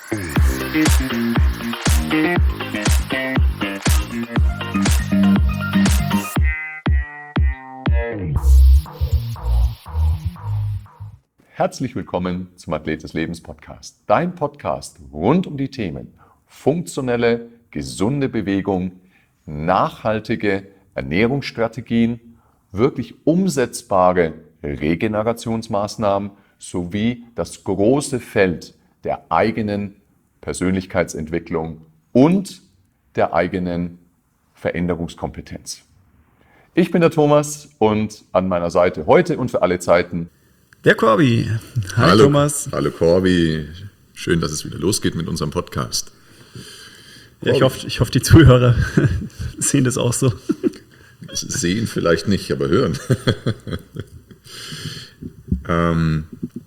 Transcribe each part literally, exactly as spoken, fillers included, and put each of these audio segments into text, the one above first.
Herzlich willkommen zum Athlet des Lebens Podcast. Dein Podcast rund um die Themen funktionelle, gesunde Bewegung, nachhaltige Ernährungsstrategien, wirklich umsetzbare Regenerationsmaßnahmen sowie das große Feld der eigenen Persönlichkeitsentwicklung und der eigenen Veränderungskompetenz. Ich bin der Thomas und an meiner Seite heute und für alle Zeiten der Corby. Hi hallo, Thomas. Hallo Corby. Schön, dass es wieder losgeht mit unserem Podcast. Ja, ich hoffe, ich hoffe, die Zuhörer sehen das auch so. Sehen vielleicht nicht, aber hören. ähm,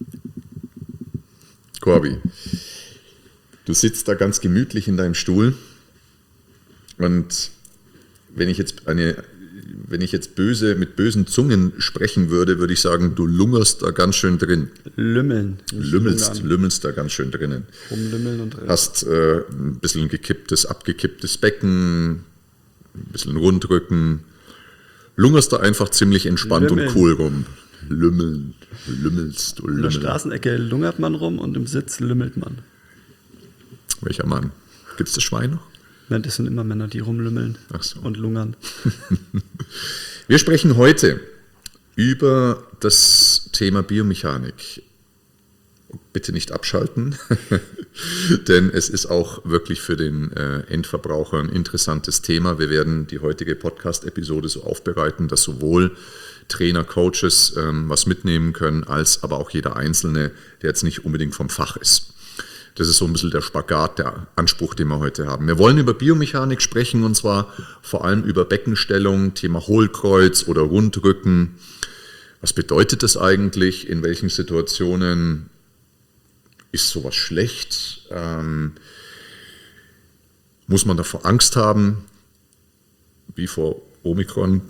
Corby, du sitzt da ganz gemütlich in deinem Stuhl und wenn ich jetzt eine Wenn ich jetzt böse mit bösen Zungen sprechen würde, würde ich sagen, du lungerst da ganz schön drin. Lümmeln. Lümmelst, lümmelst da ganz schön drinnen. Rumlümmeln und drin. Hast äh, ein bisschen gekipptes, abgekipptes Becken, ein bisschen Rundrücken. Lungerst da einfach ziemlich entspannt Lümmeln. Und cool rum. Lümmeln, lümmelst, du In der lümmeln. Straßenecke lungert man rum und im Sitz lümmelt man. Welcher Mann? Gibt es das Schwein noch? Nein, das sind immer Männer, die rumlümmeln Ach so. und lungern. Wir sprechen heute über das Thema Biomechanik. Bitte nicht abschalten, denn es ist auch wirklich für den äh, Endverbraucher ein interessantes Thema. Wir werden die heutige Podcast-Episode so aufbereiten, dass sowohl Trainer, Coaches ähm, was mitnehmen können, als aber auch jeder Einzelne, der jetzt nicht unbedingt vom Fach ist. Das ist so ein bisschen der Spagat, der Anspruch, den wir heute haben. Wir wollen über Biomechanik sprechen und zwar vor allem über Beckenstellung, Thema Hohlkreuz oder Rundrücken. Was bedeutet das eigentlich? In welchen Situationen ist sowas schlecht? Ähm, muss man davor Angst haben? Wie vor Omikron?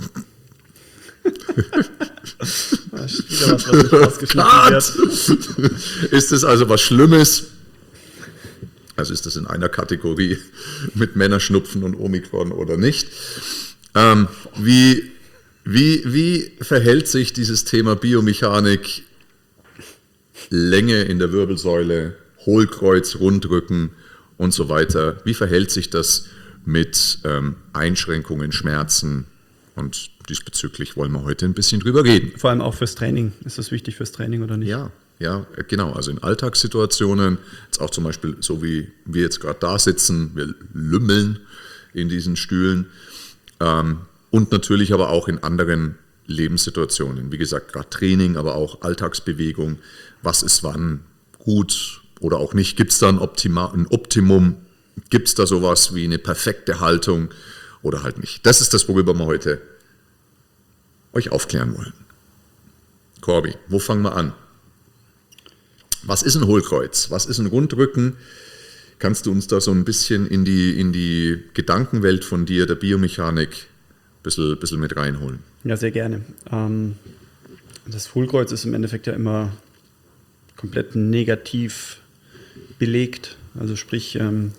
Das ist wieder was, was nicht ausgeschnitten wird. Ist das also was Schlimmes? Also ist das in einer Kategorie mit Männerschnupfen und Omikron oder nicht? Ähm, wie, wie, wie verhält sich dieses Thema Biomechanik, Länge in der Wirbelsäule, Hohlkreuz, Rundrücken und so weiter? Wie verhält sich das mit ähm, Einschränkungen, Schmerzen? Und diesbezüglich wollen wir heute ein bisschen drüber reden. Vor allem auch fürs Training. Ist das wichtig fürs Training oder nicht? Ja. Ja, genau. Also in Alltagssituationen, jetzt auch zum Beispiel so wie wir jetzt gerade da sitzen, wir lümmeln in diesen Stühlen ähm, und natürlich aber auch in anderen Lebenssituationen. Wie gesagt, gerade Training, aber auch Alltagsbewegung. Was ist wann gut oder auch nicht? Gibt es da ein, Optima, ein Optimum? Gibt es da sowas wie eine perfekte Haltung oder halt nicht? Das ist das, worüber wir heute euch aufklären wollen. Corby, wo fangen wir an? Was ist ein Hohlkreuz? Was ist ein Rundrücken? Kannst du uns da so ein bisschen in die, in die Gedankenwelt von dir, der Biomechanik, ein bisschen, bisschen mit reinholen? Ja, sehr gerne. Ähm, das Hohlkreuz ist im Endeffekt ja immer komplett negativ belegt. Also sprich, ähm,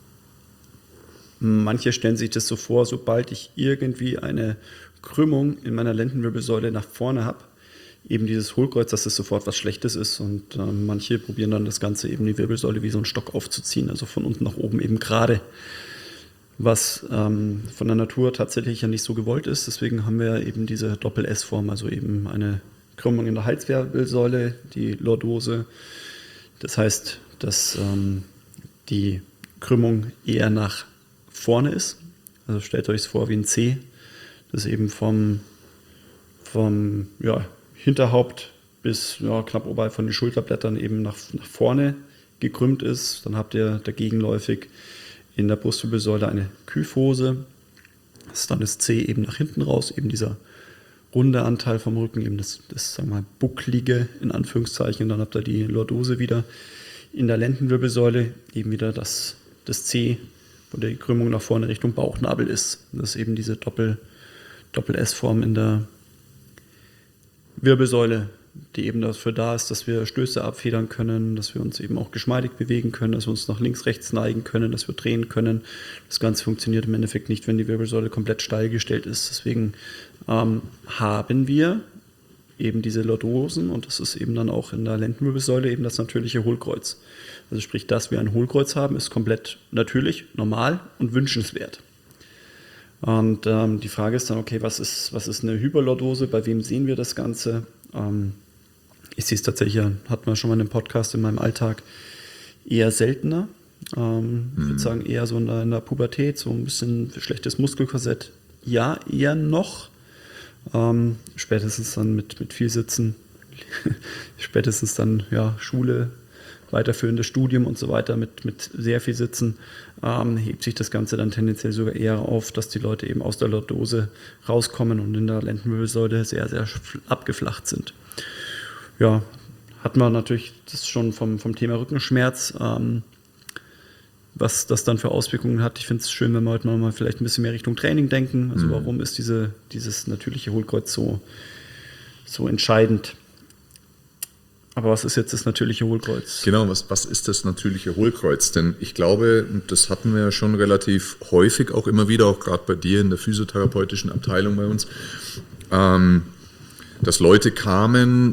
manche stellen sich das so vor, sobald ich irgendwie eine Krümmung in meiner Lendenwirbelsäule nach vorne habe, eben dieses Hohlkreuz, dass das sofort was Schlechtes ist und äh, manche probieren dann das Ganze eben die Wirbelsäule wie so einen Stock aufzuziehen, also von unten nach oben eben gerade, was ähm, von der Natur tatsächlich ja nicht so gewollt ist. Deswegen haben wir eben diese Doppel-S-Form, also eben eine Krümmung in der Halswirbelsäule, die Lordose. Das heißt, dass ähm, die Krümmung eher nach vorne ist. Also stellt euch es vor wie ein C, das eben vom, vom ja, Hinterhaupt bis ja, knapp oberhalb von den Schulterblättern eben nach, nach vorne gekrümmt ist. Dann habt ihr dagegenläufig in der Brustwirbelsäule eine Kyphose. Das ist dann das C eben nach hinten raus, eben dieser runde Anteil vom Rücken, eben das, das sagen wir mal, bucklige in Anführungszeichen. Und dann habt ihr die Lordose wieder in der Lendenwirbelsäule, eben wieder das, das C, wo die Krümmung nach vorne Richtung Bauchnabel ist. Das ist eben diese Doppel, Doppel-S-Form in der Wirbelsäule die eben dafür da ist, dass wir Stöße abfedern können, dass wir uns eben auch geschmeidig bewegen können, dass wir uns nach links, rechts neigen können, dass wir drehen können. Das Ganze funktioniert im Endeffekt nicht, wenn die Wirbelsäule komplett steil gestellt ist. Deswegen ähm, haben wir eben diese Lordosen und das ist eben dann auch in der Lendenwirbelsäule eben das natürliche Hohlkreuz. Also sprich, dass wir ein Hohlkreuz haben, ist komplett natürlich, normal und wünschenswert. Und ähm, die Frage ist dann, okay, was ist, was ist eine Hyperlordose, bei wem sehen wir das Ganze? Ähm, ich sehe es tatsächlich, hatten wir schon mal in einem Podcast in meinem Alltag, eher seltener. Ähm, mhm. Ich würde sagen, eher so in der, in der Pubertät, so ein bisschen schlechtes Muskelkorsett. Ja, eher noch. Ähm, spätestens dann mit, mit viel Sitzen, spätestens dann ja, Schule, weiterführendes Studium und so weiter mit, mit sehr viel Sitzen, ähm, hebt sich das Ganze dann tendenziell sogar eher auf, dass die Leute eben aus der Lordose rauskommen und in der Lendenwirbelsäule sehr, sehr abgeflacht sind. Ja, hat man natürlich das schon vom, vom Thema Rückenschmerz, ähm, was das dann für Auswirkungen hat. Ich finde es schön, wenn wir heute mal vielleicht ein bisschen mehr Richtung Training denken. Also mhm. warum ist diese, dieses natürliche Hohlkreuz so, so entscheidend? Aber was ist jetzt das natürliche Hohlkreuz? Genau, was, was ist das natürliche Hohlkreuz? Denn ich glaube, das hatten wir ja schon relativ häufig, auch immer wieder, auch gerade bei dir in der physiotherapeutischen Abteilung bei uns, ähm, dass Leute kamen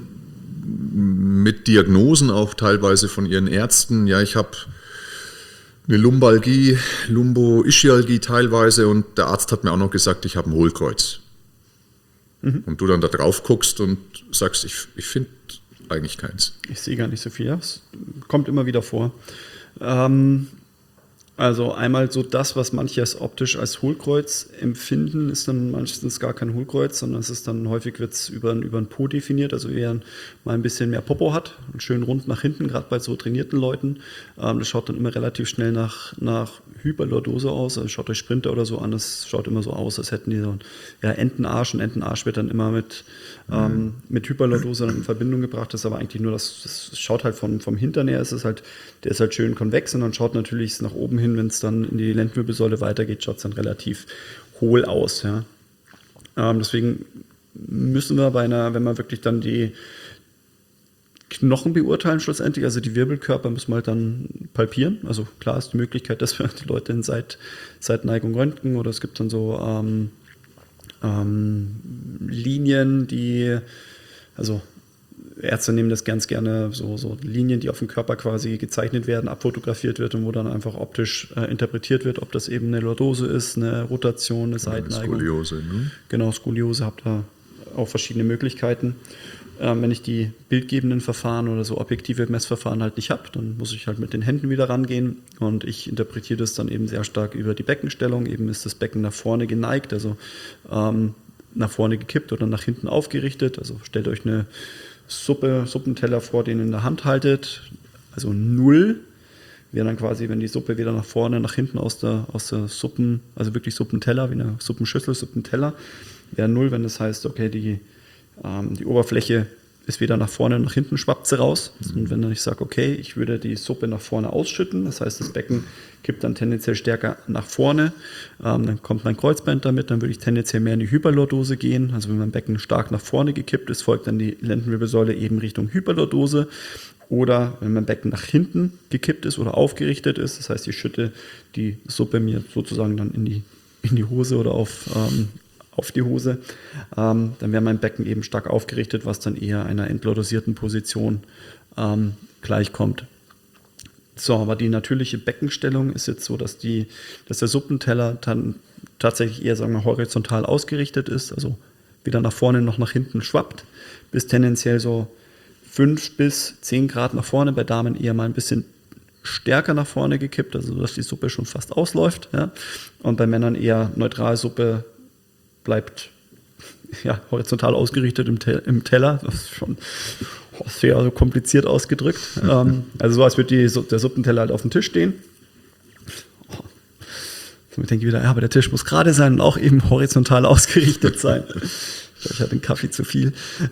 mit Diagnosen auch teilweise von ihren Ärzten. Ja, ich habe eine Lumbalgie, Lumbo-Ischialgie teilweise und der Arzt hat mir auch noch gesagt, ich habe ein Hohlkreuz. Mhm. Und du dann da drauf guckst und sagst, ich, ich finde eigentlich keins. Ich sehe gar nicht so viel. Es kommt immer wieder vor. Ähm, also einmal so das, was manche als optisch als Hohlkreuz empfinden, ist dann meistens gar kein Hohlkreuz, sondern es ist dann häufig wird es über, über einen Po definiert, also wer mal ein bisschen mehr Popo hat und schön rund nach hinten, gerade bei so trainierten Leuten. Ähm, das schaut dann immer relativ schnell nach, nach Hyperlordose aus. Also schaut euch Sprinter oder so an, das schaut immer so aus, als hätten die so ja, Entenarsch und Entenarsch wird dann immer mit Ähm, mit Hyperlordose in Verbindung gebracht, das ist aber eigentlich nur, das, das schaut halt vom, vom Hintern her, es ist halt, der ist halt schön konvex und dann schaut natürlich nach oben hin, wenn es dann in die Lendenwirbelsäule weitergeht, schaut es dann relativ hohl aus. Ja. Ähm, deswegen müssen wir bei einer, wenn wir wirklich dann die Knochen beurteilen schlussendlich, also die Wirbelkörper müssen wir halt dann palpieren, also klar ist die Möglichkeit, dass wir die Leute in Seit, Seitneigung röntgen oder es gibt dann so ähm, Ähm, Linien, die, also Ärzte nehmen das ganz gerne, so, so Linien, die auf dem Körper quasi gezeichnet werden, abfotografiert wird und wo dann einfach optisch äh, interpretiert wird, ob das eben eine Lordose ist, eine Rotation, eine Seitneigung. Eine Skoliose, ne? Genau, Skoliose, habt ihr auch verschiedene Möglichkeiten. Ähm, wenn ich die bildgebenden Verfahren oder so objektive Messverfahren halt nicht habe, dann muss ich halt mit den Händen wieder rangehen und ich interpretiere das dann eben sehr stark über die Beckenstellung. Eben ist das Becken nach vorne geneigt, also ähm, nach vorne gekippt oder nach hinten aufgerichtet. Also stellt euch eine Suppe, Suppenteller vor, den ihr in der Hand haltet, also null. Wäre dann quasi, wenn die Suppe wieder nach vorne, nach hinten aus der, aus der Suppen, also wirklich Suppenteller, wie eine Suppenschüssel, Suppenteller, wäre null, wenn das heißt, okay, die Die Oberfläche ist weder nach vorne noch nach hinten, schwappt sie raus. Mhm. Und wenn dann ich sage, okay, ich würde die Suppe nach vorne ausschütten, das heißt, das Becken kippt dann tendenziell stärker nach vorne, ähm, dann kommt mein Kreuzband damit, dann würde ich tendenziell mehr in die Hyperlordose gehen. Also wenn mein Becken stark nach vorne gekippt ist, folgt dann die Lendenwirbelsäule eben Richtung Hyperlordose. Oder wenn mein Becken nach hinten gekippt ist oder aufgerichtet ist, das heißt, ich schütte die Suppe mir sozusagen dann in die, in die Hose oder auf ähm, auf die Hose, ähm, dann wäre mein Becken eben stark aufgerichtet, was dann eher einer entlordosierten Position ähm, gleichkommt. So, aber die natürliche Beckenstellung ist jetzt so, dass, die, dass der Suppenteller dann tatsächlich eher, sagen wir, horizontal ausgerichtet ist, also weder nach vorne noch nach hinten schwappt, bis tendenziell so fünf bis zehn Grad nach vorne, bei Damen eher mal ein bisschen stärker nach vorne gekippt, also dass die Suppe schon fast ausläuft, ja? Und bei Männern eher neutral Suppe bleibt ja, horizontal ausgerichtet im, Te- im Teller. Das ist schon sehr so kompliziert ausgedrückt. ähm, also so, als würde die, der Suppenteller halt auf dem Tisch stehen. Oh. Somit denke ich wieder, ja, aber der Tisch muss gerade sein und auch eben horizontal ausgerichtet sein. Ich glaube, ich hatte den Kaffee zu viel.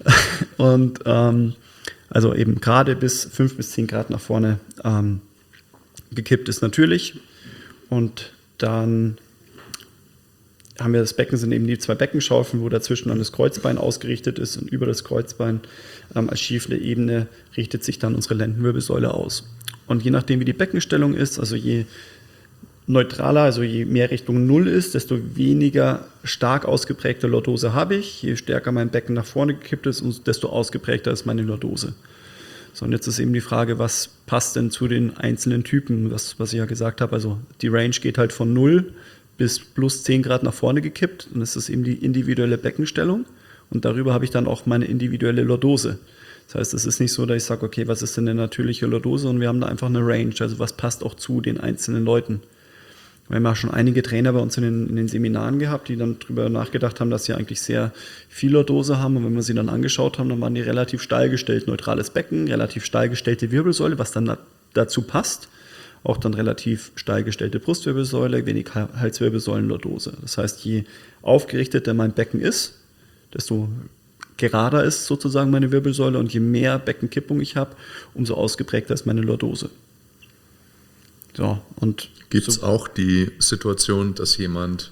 Und ähm, also eben gerade bis fünf bis zehn Grad nach vorne ähm, gekippt ist natürlich. Und dann haben wir das Becken, sind eben die zwei Beckenschaufeln, wo dazwischen dann das Kreuzbein ausgerichtet ist und über das Kreuzbein ähm, als schiefle Ebene richtet sich dann unsere Lendenwirbelsäule aus. Und je nachdem, wie die Beckenstellung ist, also je neutraler, also je mehr Richtung Null ist, desto weniger stark ausgeprägte Lordose habe ich. Je stärker mein Becken nach vorne gekippt ist, desto ausgeprägter ist meine Lordose. So, und jetzt ist eben die Frage, was passt denn zu den einzelnen Typen, was, was ich ja gesagt habe. Also die Range geht halt von null bis plus zehn Grad nach vorne gekippt. Und das ist eben die individuelle Beckenstellung. Und darüber habe ich dann auch meine individuelle Lordose. Das heißt, es ist nicht so, dass ich sage, okay, was ist denn eine natürliche Lordose? Und wir haben da einfach eine Range. Also was passt auch zu den einzelnen Leuten. Wir haben ja schon einige Trainer bei uns in den, in den Seminaren gehabt, die dann darüber nachgedacht haben, dass sie eigentlich sehr viel Lordose haben. Und wenn wir sie dann angeschaut haben, dann waren die relativ steil gestellt. Neutrales Becken, relativ steil gestellte Wirbelsäule, was dann dazu passt. Auch dann relativ steil gestellte Brustwirbelsäule, wenig Halswirbelsäulenlordose. Das heißt, je aufgerichteter mein Becken ist, desto gerader ist sozusagen meine Wirbelsäule und je mehr Beckenkippung ich habe, umso ausgeprägter ist meine Lordose. So, und gibt es so auch die Situation, dass jemand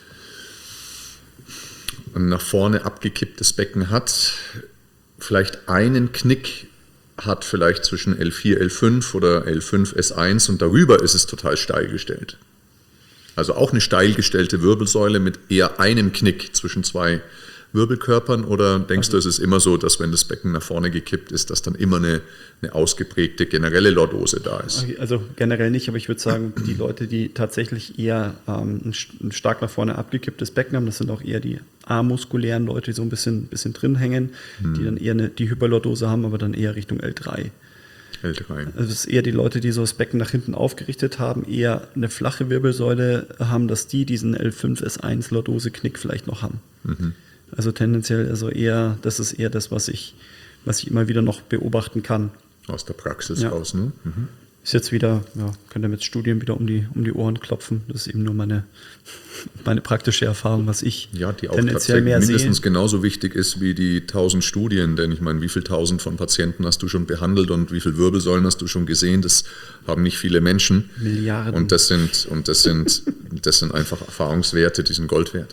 ein nach vorne abgekipptes Becken hat, vielleicht einen Knick hat, vielleicht zwischen L vier, L fünf oder L fünf, S eins und darüber ist es total steil gestellt. Also auch eine steil gestellte Wirbelsäule mit eher einem Knick zwischen zwei Wirbelkörpern, oder denkst also, du, es ist immer so, dass wenn das Becken nach vorne gekippt ist, dass dann immer eine, eine ausgeprägte generelle Lordose da ist? Also generell nicht, aber ich würde sagen, die Leute, die tatsächlich eher ähm, ein, ein stark nach vorne abgekipptes Becken haben, das sind auch eher die amuskulären Leute, die so ein bisschen, bisschen drin hängen, hm. die dann eher eine, die Hyperlordose haben, aber dann eher Richtung L drei. L drei. Also es ist eher die Leute, die so das Becken nach hinten aufgerichtet haben, eher eine flache Wirbelsäule haben, dass die diesen L fünf, S eins Lordose-Knick vielleicht noch haben. Mhm. Also tendenziell, also eher, das ist eher das, was ich, was ich immer wieder noch beobachten kann. Aus der Praxis ja. raus, ne? Mhm. Ist jetzt wieder, ja, könnt ihr mit Studien wieder um die, um die Ohren klopfen. Das ist eben nur meine, meine praktische Erfahrung, was ich ja, die auch tendenziell mehr mindestens sehe. genauso wichtig ist wie die tausend Studien, denn ich meine, wie viele tausend von Patienten hast du schon behandelt und wie viele Wirbelsäulen hast du schon gesehen? Das haben nicht viele Menschen. Milliarden. Und das sind, und das sind, das sind einfach Erfahrungswerte, die sind Gold wert.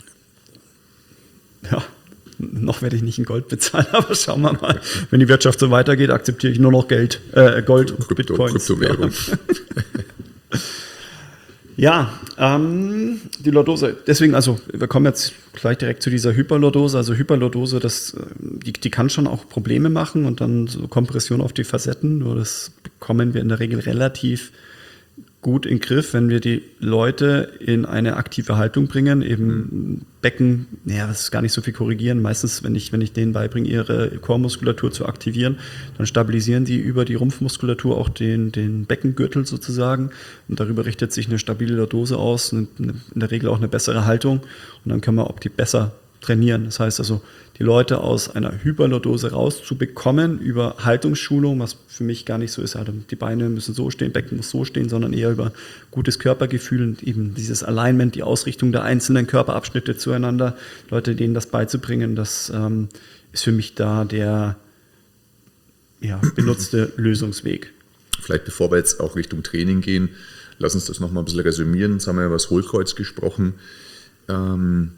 Ja, noch werde ich nicht in Gold bezahlen, aber schauen wir mal. Wenn die Wirtschaft so weitergeht, akzeptiere ich nur noch Geld, äh, Gold und Krypto, Bitcoins. Kryptowährung. Ja, ähm, die Lordose. Deswegen, also wir kommen jetzt gleich direkt zu dieser Hyperlordose. Also Hyperlordose, das, die, die kann schon auch Probleme machen und dann so Kompression auf die Facetten. Nur das bekommen wir in der Regel relativ gut in den Griff, wenn wir die Leute in eine aktive Haltung bringen, eben mhm. Becken, naja, das ist gar nicht so viel korrigieren. Meistens, wenn ich, wenn ich denen beibringe, ihre Core-Muskulatur zu aktivieren, dann stabilisieren die über die Rumpfmuskulatur auch den, den Beckengürtel sozusagen und darüber richtet sich eine stabile Lordose aus, eine, in der Regel auch eine bessere Haltung und dann können wir auch die besser trainieren. Das heißt also, die Leute aus einer Hyperlordose rauszubekommen über Haltungsschulung, was für mich gar nicht so ist, also die Beine müssen so stehen, Becken muss so stehen, sondern eher über gutes Körpergefühl und eben dieses Alignment, die Ausrichtung der einzelnen Körperabschnitte zueinander, Leute, denen das beizubringen, das ähm, ist für mich da der ja, benutzte Lösungsweg. Vielleicht bevor wir jetzt auch Richtung Training gehen, lass uns das nochmal ein bisschen resümieren. Jetzt haben wir über das Hohlkreuz gesprochen. Ähm,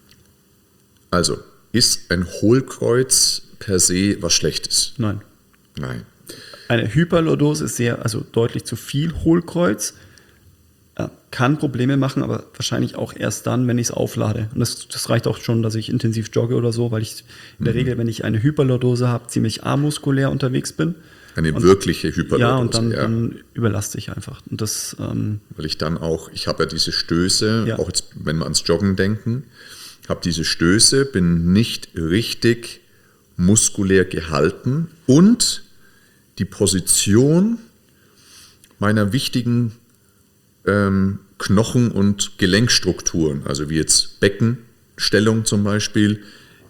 also, ist ein Hohlkreuz per se was Schlechtes? Nein. Nein. Eine Hyperlordose ist sehr, also deutlich zu viel Hohlkreuz, äh, kann Probleme machen, aber wahrscheinlich auch erst dann, wenn ich es auflade. Und das, das reicht auch schon, dass ich intensiv jogge oder so, weil ich in der mhm. Regel, wenn ich eine Hyperlordose habe, ziemlich amuskulär unterwegs bin. Eine und, wirkliche Hyperlordose. Ja, und dann, ja. dann überlaste ich einfach. Und das, ähm, weil ich dann auch, ich habe ja diese Stöße, ja. auch jetzt, wenn wir ans Joggen denken, habe diese Stöße, bin nicht richtig muskulär gehalten und die Position meiner wichtigen ähm, Knochen- und Gelenkstrukturen, also wie jetzt Beckenstellung zum Beispiel,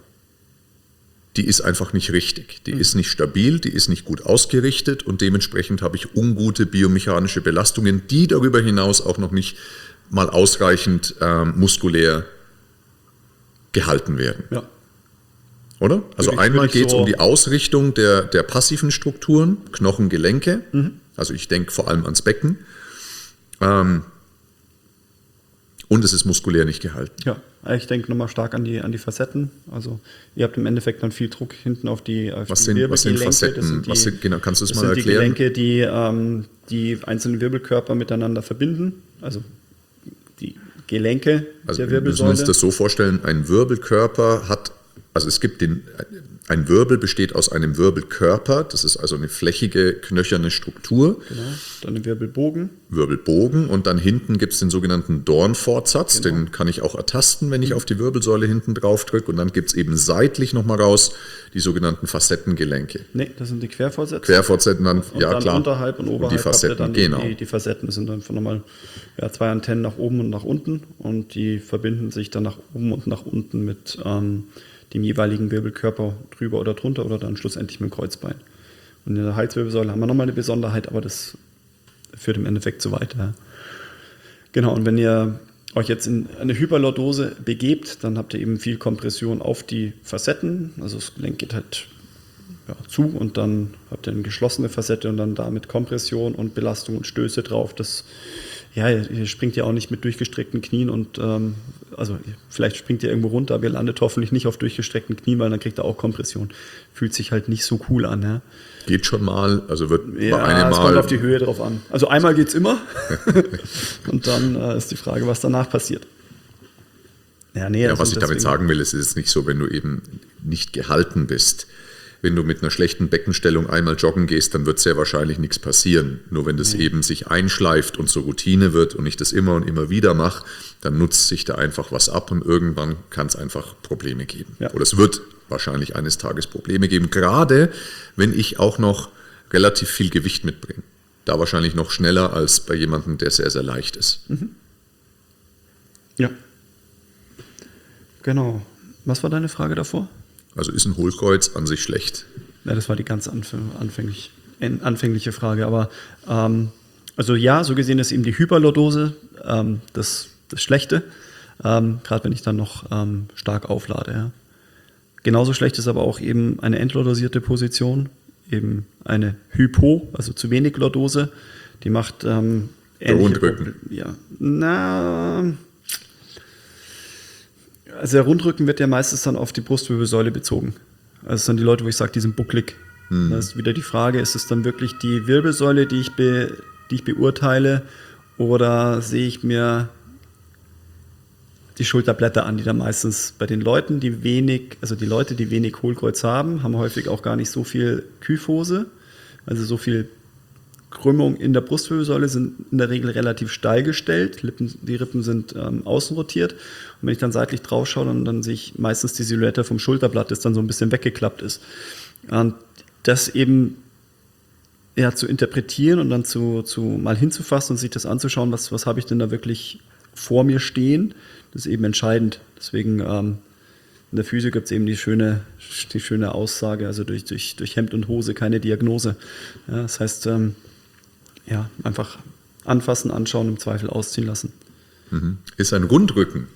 die ist einfach nicht richtig. Die mhm. ist nicht stabil, die ist nicht gut ausgerichtet und dementsprechend habe ich ungute biomechanische Belastungen, die darüber hinaus auch noch nicht mal ausreichend ähm, muskulär gehalten werden. Ja. Oder? Also ich, einmal geht es so um die Ausrichtung der, der passiven Strukturen, Knochen, Gelenke. Mhm. Also ich denke vor allem ans Becken. Ähm, Und es ist muskulär nicht gehalten. Ja, ich denke nochmal stark an die, an die Facetten. Also ihr habt im Endeffekt dann viel Druck hinten auf die, auf Was die sind, was sind Wirbelgelenke. Facetten? Das sind die, was sind, genau, kannst du das, das mal sind erklären? die Gelenke, die ähm, die einzelnen Wirbelkörper miteinander verbinden. Also die Gelenke Also der wir müssen Wirbelsäule. uns das so vorstellen, ein Wirbelkörper hat, also es gibt den, ein Wirbel besteht aus einem Wirbelkörper, das ist also eine flächige, knöcherne Struktur. Genau, dann ein Wirbelbogen. Wirbelbogen und dann hinten gibt es den sogenannten Dornfortsatz, Genau. den kann ich auch ertasten, wenn ich auf die Wirbelsäule hinten drauf drücke und dann gibt es eben seitlich nochmal raus die sogenannten Facettengelenke. Ne, das sind die Querfortsätze. Querfortsätzen dann, Und ja dann klar. unterhalb und oberhalb die Facetten, habt ihr dann genau. die, die Facetten. Das sind dann nochmal ja, zwei Antennen nach oben und nach unten und die verbinden sich dann nach oben und nach unten mit ähm, dem jeweiligen Wirbelkörper drüber oder drunter oder dann schlussendlich mit dem Kreuzbein. Und in der Halswirbelsäule haben wir nochmal eine Besonderheit, aber das führt im Endeffekt zu weit. Ja. Genau, und wenn ihr euch jetzt in eine Hyperlordose begebt, dann habt ihr eben viel Kompression auf die Facetten. Also das Gelenk geht halt ja, zu und dann habt ihr eine geschlossene Facette und dann damit Kompression und Belastung und Stöße drauf. Das, ja, ihr springt ja auch nicht mit durchgestreckten Knien und ähm, also vielleicht springt ihr irgendwo runter, aber ihr landet hoffentlich nicht auf durchgestreckten Knien, weil dann kriegt ihr auch Kompression. Fühlt sich halt nicht so cool an. Ja. Geht schon mal, also wird Ja, bei einem es Mal. kommt auf die Höhe drauf an. Also einmal geht's immer und dann äh, ist die Frage, was danach passiert. Ja, nee, Ja, also was ich damit deswegen- sagen will, ist, es ist nicht so, wenn du eben nicht gehalten bist. Wenn du mit einer schlechten Beckenstellung einmal joggen gehst, dann wird sehr wahrscheinlich nichts passieren. Nur wenn das Mhm. eben sich einschleift und zur Routine wird und ich das immer und immer wieder mache, dann nutzt sich da einfach was ab und irgendwann kann es einfach Probleme geben. Ja. Oder es wird wahrscheinlich eines Tages Probleme geben, gerade wenn ich auch noch relativ viel Gewicht mitbringe. Da wahrscheinlich noch schneller als bei jemandem, der sehr, sehr leicht ist. Ja. Genau. Was war deine Frage davor? Also ist ein Hohlkreuz an sich schlecht? Ja, das war die ganz anf- anfänglich, en- anfängliche Frage. Aber ähm, also ja, so gesehen ist eben die Hyperlordose ähm, das, das Schlechte, ähm, gerade wenn ich dann noch ähm, stark auflade. Ja. Genauso schlecht ist aber auch eben eine entlordosierte Position, eben eine Hypo, also zu wenig Lordose. Die macht ähm, Der ähnliche Rundrücken. Proble- Ja, na... Also der Rundrücken wird ja meistens dann auf die Brustwirbelsäule bezogen. Also es sind die Leute, wo ich sage, die sind bucklig. Hm. Da ist wieder die Frage, ist es dann wirklich die Wirbelsäule, die ich, be, die ich beurteile, oder sehe ich mir die Schulterblätter an, die dann meistens bei den Leuten, die wenig, also die Leute, die wenig Hohlkreuz haben, haben häufig auch gar nicht so viel Kyphose, also so viel Krümmung in der Brustwirbelsäule, sind in der Regel relativ steil gestellt. Lippen, die Rippen sind ähm, außen rotiert. Und wenn ich dann seitlich drauf schaue, dann, dann sehe ich meistens die Silhouette vom Schulterblatt, das dann so ein bisschen weggeklappt ist. Und das eben ja, zu interpretieren und dann zu, zu mal hinzufassen und sich das anzuschauen, was, was habe ich denn da wirklich vor mir stehen, das ist eben entscheidend. Deswegen ähm, in der Physio gibt es eben die schöne, die schöne Aussage, also durch, durch, durch Hemd und Hose keine Diagnose. Ja, das heißt, ähm, ja, einfach anfassen, anschauen, im Zweifel ausziehen lassen. Mhm. Ist ein Rundrücken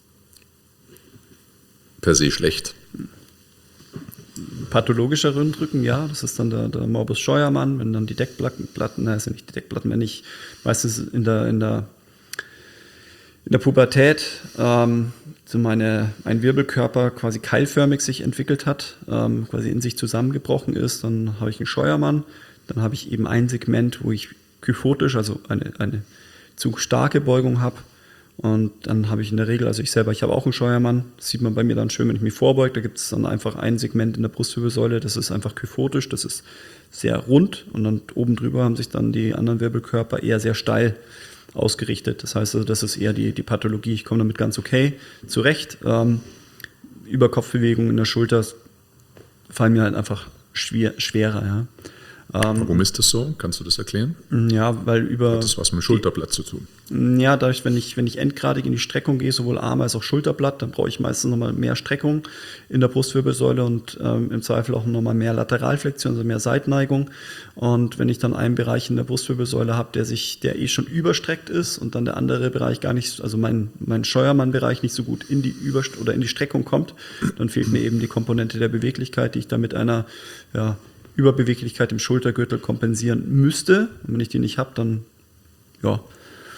per se schlecht? Pathologischer Rundrücken, ja, das ist dann der, der Morbus Scheuermann, wenn dann die Deckplatten, nein, sind nicht die Deckplatten, wenn ich meistens in der, in der, in der Pubertät ähm, so meine, mein Wirbelkörper quasi keilförmig sich entwickelt hat, ähm, quasi in sich zusammengebrochen ist, dann habe ich einen Scheuermann, dann habe ich eben ein Segment, wo ich kyphotisch, also eine, eine zu starke Beugung habe. Und dann habe ich in der Regel, also ich selber, ich habe auch einen Scheuermann, das sieht man bei mir dann schön, wenn ich mich vorbeuge, da gibt es dann einfach ein Segment in der Brustwirbelsäule, das ist einfach kyphotisch, das ist sehr rund und dann oben drüber haben sich dann die anderen Wirbelkörper eher sehr steil ausgerichtet. Das heißt also, das ist eher die, die Pathologie, ich komme damit ganz okay zurecht. Ähm, Überkopfbewegungen in der Schulter fallen mir halt einfach schwer, schwerer, ja. Warum ist das so? Kannst du das erklären? Ja, weil über... Hat das was mit dem Schulterblatt zu tun? Ja, dadurch, wenn ich, wenn ich endgradig in die Streckung gehe, sowohl Arm als auch Schulterblatt, dann brauche ich meistens nochmal mehr Streckung in der Brustwirbelsäule und ähm, im Zweifel auch nochmal mehr Lateralflexion, also mehr Seitneigung. Und wenn ich dann einen Bereich in der Brustwirbelsäule habe, der sich, der eh schon überstreckt ist und dann der andere Bereich gar nicht, also mein, mein Scheuermann-Bereich nicht so gut in die Überst- oder in die Streckung kommt, dann fehlt mir eben die Komponente der Beweglichkeit, die ich dann mit einer, ja, Überbeweglichkeit im Schultergürtel kompensieren müsste. Und wenn ich die nicht habe, dann ja,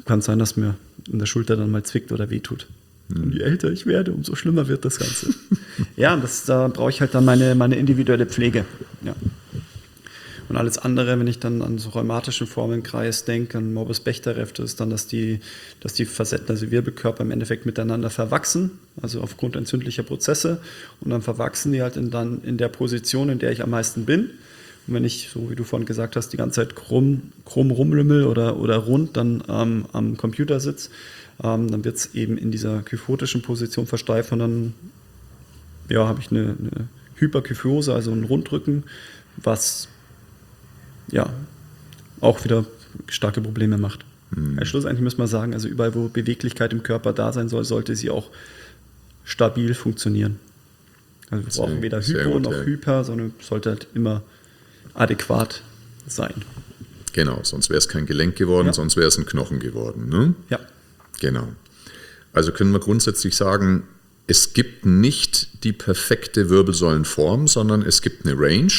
kann es sein, dass mir in der Schulter dann mal zwickt oder wehtut. Mhm. Und je älter ich werde, umso schlimmer wird das Ganze. Ja, und das, da brauche ich halt dann meine, meine individuelle Pflege. Ja. Und alles andere, wenn ich dann an so rheumatischen Formenkreis denke, an Morbus Bechterew, das ist dann, dass die, dass die Facetten, also Wirbelkörper im Endeffekt miteinander verwachsen, also aufgrund entzündlicher Prozesse. Und dann verwachsen die halt in, dann in der Position, in der ich am meisten bin. Und wenn ich, so wie du vorhin gesagt hast, die ganze Zeit krumm, krumm rumlümmel oder, oder rund dann ähm, am Computer sitze, ähm, dann wird es eben in dieser kyphotischen Position versteift und dann ja, habe ich eine, eine Hyperkyphose, also einen Rundrücken, was ja auch wieder starke Probleme macht. Mhm. Schlussendlich muss man sagen, also überall, wo Beweglichkeit im Körper da sein soll, sollte sie auch stabil funktionieren. Also wir brauchen weder Hypo gut, noch ja. Hyper, sondern sollte halt immer adäquat sein. Genau, sonst wäre es kein Gelenk geworden, ja. sonst wäre es ein Knochen geworden. Ne? Ja. Genau. Also können wir grundsätzlich sagen, es gibt nicht die perfekte Wirbelsäulenform, sondern es gibt eine Range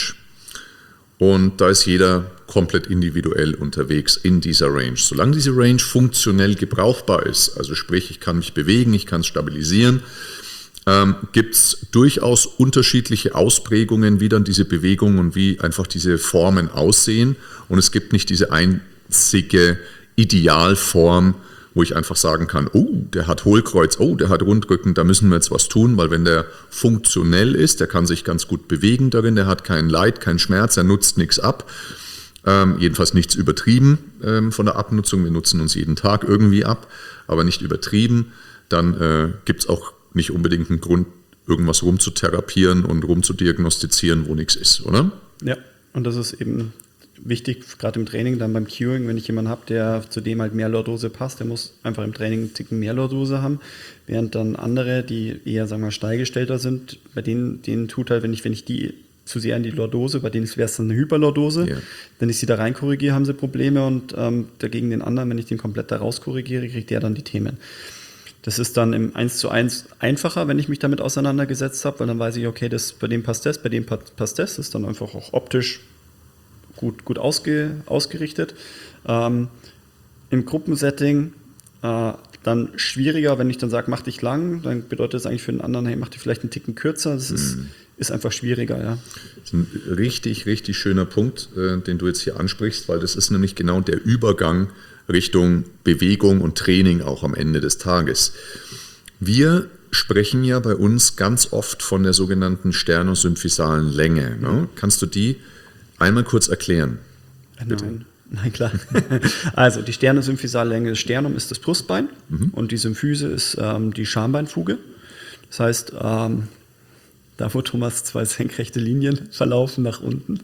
und da ist jeder komplett individuell unterwegs in dieser Range. Solange diese Range funktionell gebrauchbar ist, also sprich, ich kann mich bewegen, ich kann es stabilisieren, ähm, gibt es durchaus unterschiedliche Ausprägungen, wie dann diese Bewegungen und wie einfach diese Formen aussehen. Und es gibt nicht diese einzige Idealform, wo ich einfach sagen kann, oh, der hat Hohlkreuz, oh, der hat Rundrücken, da müssen wir jetzt was tun, weil wenn der funktionell ist, der kann sich ganz gut bewegen darin, der hat kein Leid, keinen Schmerz, er nutzt nichts ab, ähm, jedenfalls nichts übertrieben ähm, von der Abnutzung, wir nutzen uns jeden Tag irgendwie ab, aber nicht übertrieben, dann äh, gibt es auch nicht unbedingt einen Grund, irgendwas rumzutherapieren und rumzudiagnostizieren, wo nichts ist, oder? Ja, und das ist eben wichtig, gerade im Training, dann beim Curing, wenn ich jemanden habe, der zu dem halt mehr Lordose passt, der muss einfach im Training einen Ticken mehr Lordose haben, während dann andere, die eher, sagen wir mal, steilgestellter sind, bei denen, denen tut halt, wenn ich, wenn ich die zu sehr in die Lordose, bei denen wäre es dann eine Hyperlordose, ja. Wenn ich sie da rein korrigiere, haben sie Probleme und ähm, dagegen den anderen, wenn ich den komplett da raus korrigiere, kriegt der dann die Themen. Das ist dann im eins zu eins einfacher, wenn ich mich damit auseinandergesetzt habe, weil dann weiß ich, okay, das, bei dem passt das, bei dem passt das, das ist dann einfach auch optisch gut, gut ausge, ausgerichtet. Ähm, im Gruppensetting äh, dann schwieriger, wenn ich dann sage, mach dich lang, dann bedeutet das eigentlich für den anderen, hey, mach dich vielleicht einen Ticken kürzer. Das ist, mhm. ist einfach schwieriger. Ja. Das ist ein richtig, richtig schöner Punkt, äh, den du jetzt hier ansprichst, weil das ist nämlich genau der Übergang Richtung Bewegung und Training auch am Ende des Tages. Wir sprechen ja bei uns ganz oft von der sogenannten sternosymphysalen Länge. Ne? Kannst du die einmal kurz erklären? Bitte. Nein, nein, klar. Also die sternosymphysale Länge des Sternum ist das Brustbein mhm. und die Symphyse ist ähm, die Schambeinfuge. Das heißt, ähm, da wo Thomas zwei senkrechte Linien verlaufen nach unten.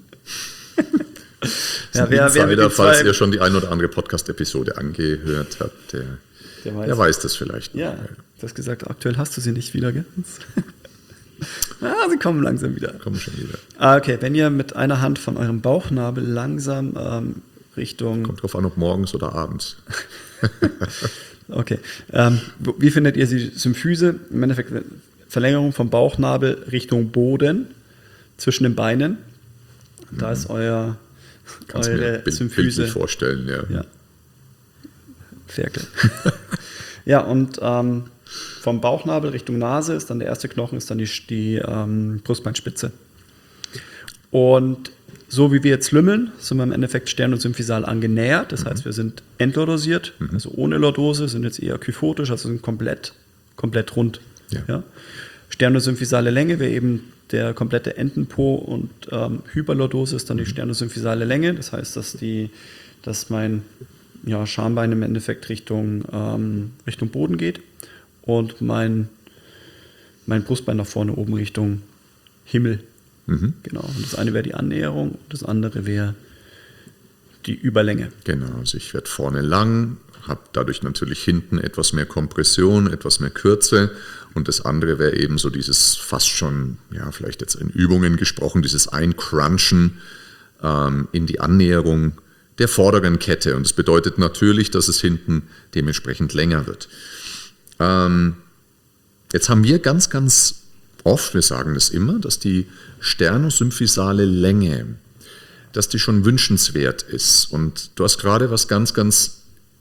Ja, wer, Insider, wer falls ihr schon die ein oder andere Podcast-Episode angehört habt, der, der, weiß, der weiß das vielleicht. Ja, du hast gesagt, aktuell hast du sie nicht wieder, gell? Ah, sie kommen langsam wieder. Kommen schon wieder. Ah, okay, wenn ihr mit einer Hand von eurem Bauchnabel langsam ähm, Richtung... Kommt drauf an, ob morgens oder abends. Okay. Ähm, wie findet ihr die Symphyse? Im Endeffekt Verlängerung vom Bauchnabel Richtung Boden zwischen den Beinen. Da ist euer... Kannst eure mir bild, Symphyse bildlich vorstellen, ja. Ja, Ferkel. Ja, und ähm, vom Bauchnabel Richtung Nase ist dann der erste Knochen, ist dann die, die ähm, Brustbeinspitze. Und so wie wir jetzt lümmeln, sind wir im Endeffekt sternosymphysal angenähert. Das mhm. heißt, wir sind entlordosiert, mhm. also ohne Lordose, sind jetzt eher kyphotisch, also sind komplett, komplett rund. Ja. Ja? Sternosymphysale Länge wäre eben der komplette Entenpo und ähm, Hyperlordose ist dann die sternosymphysale Länge. Das heißt, dass, die, dass mein ja, Schambein im Endeffekt Richtung, ähm, Richtung Boden geht und mein, mein Brustbein nach vorne oben Richtung Himmel. Mhm. Genau. Und das eine wäre die Annäherung und das andere wäre die Überlänge. Genau, also ich werde vorne lang, habe dadurch natürlich hinten etwas mehr Kompression, etwas mehr Kürze. Und das andere wäre eben so dieses fast schon, ja, vielleicht jetzt in Übungen gesprochen, dieses Eincrunchen ähm, in die Annäherung der vorderen Kette. Und das bedeutet natürlich, dass es hinten dementsprechend länger wird. Ähm, jetzt haben wir ganz, ganz oft, wir sagen das immer, dass die sternosymphysale Länge, dass die schon wünschenswert ist. Und du hast gerade was ganz, ganz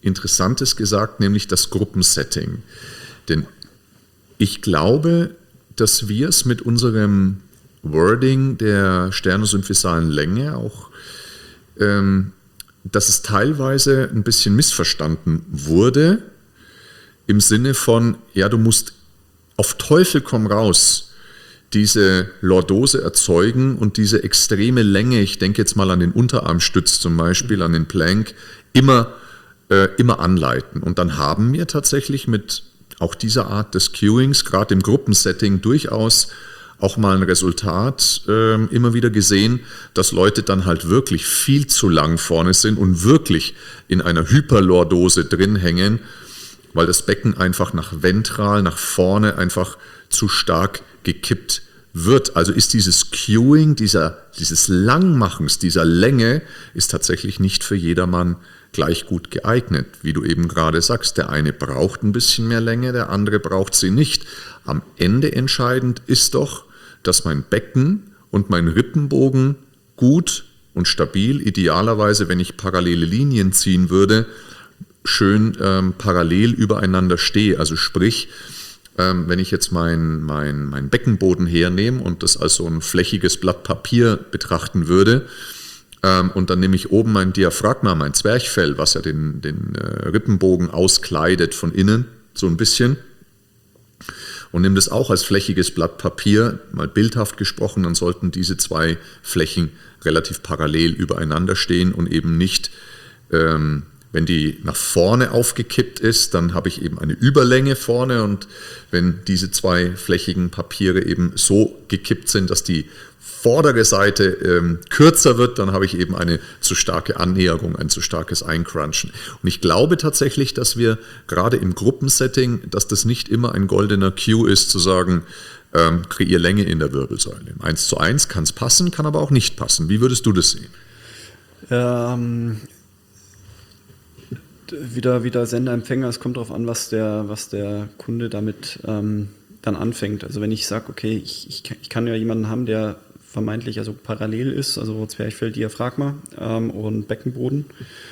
Interessantes gesagt, nämlich das Gruppensetting. Denn ich glaube, dass wir es mit unserem Wording der sternosymphysalen Länge auch, ähm, dass es teilweise ein bisschen missverstanden wurde, im Sinne von, ja, du musst auf Teufel komm raus diese Lordose erzeugen und diese extreme Länge, ich denke jetzt mal an den Unterarmstütz zum Beispiel, an den Plank, immer, äh, immer anleiten. Und dann haben wir tatsächlich mit auch dieser Art des Cueings, gerade im Gruppensetting, durchaus auch mal ein Resultat äh, immer wieder gesehen, dass Leute dann halt wirklich viel zu lang vorne sind und wirklich in einer Hyperlordose drin hängen, weil das Becken einfach nach ventral, nach vorne einfach zu stark gekippt wird. Also ist dieses Cueing, dieser, dieses Langmachens, dieser Länge, ist tatsächlich nicht für jedermann gleich gut geeignet. Wie du eben gerade sagst, der eine braucht ein bisschen mehr Länge, der andere braucht sie nicht. Am Ende entscheidend ist doch, dass mein Becken und mein Rippenbogen gut und stabil, idealerweise, wenn ich parallele Linien ziehen würde, schön ähm, parallel übereinander stehe. Also sprich, ähm, wenn ich jetzt mein, mein, mein Beckenboden hernehme und das als so ein flächiges Blatt Papier betrachten würde, ähm, und dann nehme ich oben mein Diaphragma, mein Zwerchfell, was ja den, den äh, Rippenbogen auskleidet von innen, so ein bisschen, und nehme das auch als flächiges Blatt Papier, mal bildhaft gesprochen, dann sollten diese zwei Flächen relativ parallel übereinander stehen und eben nicht, ähm, wenn die nach vorne aufgekippt ist, dann habe ich eben eine Überlänge vorne, und wenn diese zwei flächigen Papiere eben so gekippt sind, dass die vordere Seite ähm, kürzer wird, dann habe ich eben eine zu starke Annäherung, ein zu starkes Eincrunchen. Und ich glaube tatsächlich, dass wir gerade im Gruppensetting, dass das nicht immer ein goldener Cue ist, zu sagen, ähm, kreier Länge in der Wirbelsäule. Im eins zu eins kann es passen, kann aber auch nicht passen. Wie würdest du das sehen? Ähm, wieder, wieder Sender-Empfänger, es kommt darauf an, was der, was der Kunde damit ähm, dann anfängt. Also wenn ich sage, okay, ich, ich, ich kann ja jemanden haben, der vermeintlich also parallel ist, also Zwerchfell, Diaphragma ähm, und Beckenboden,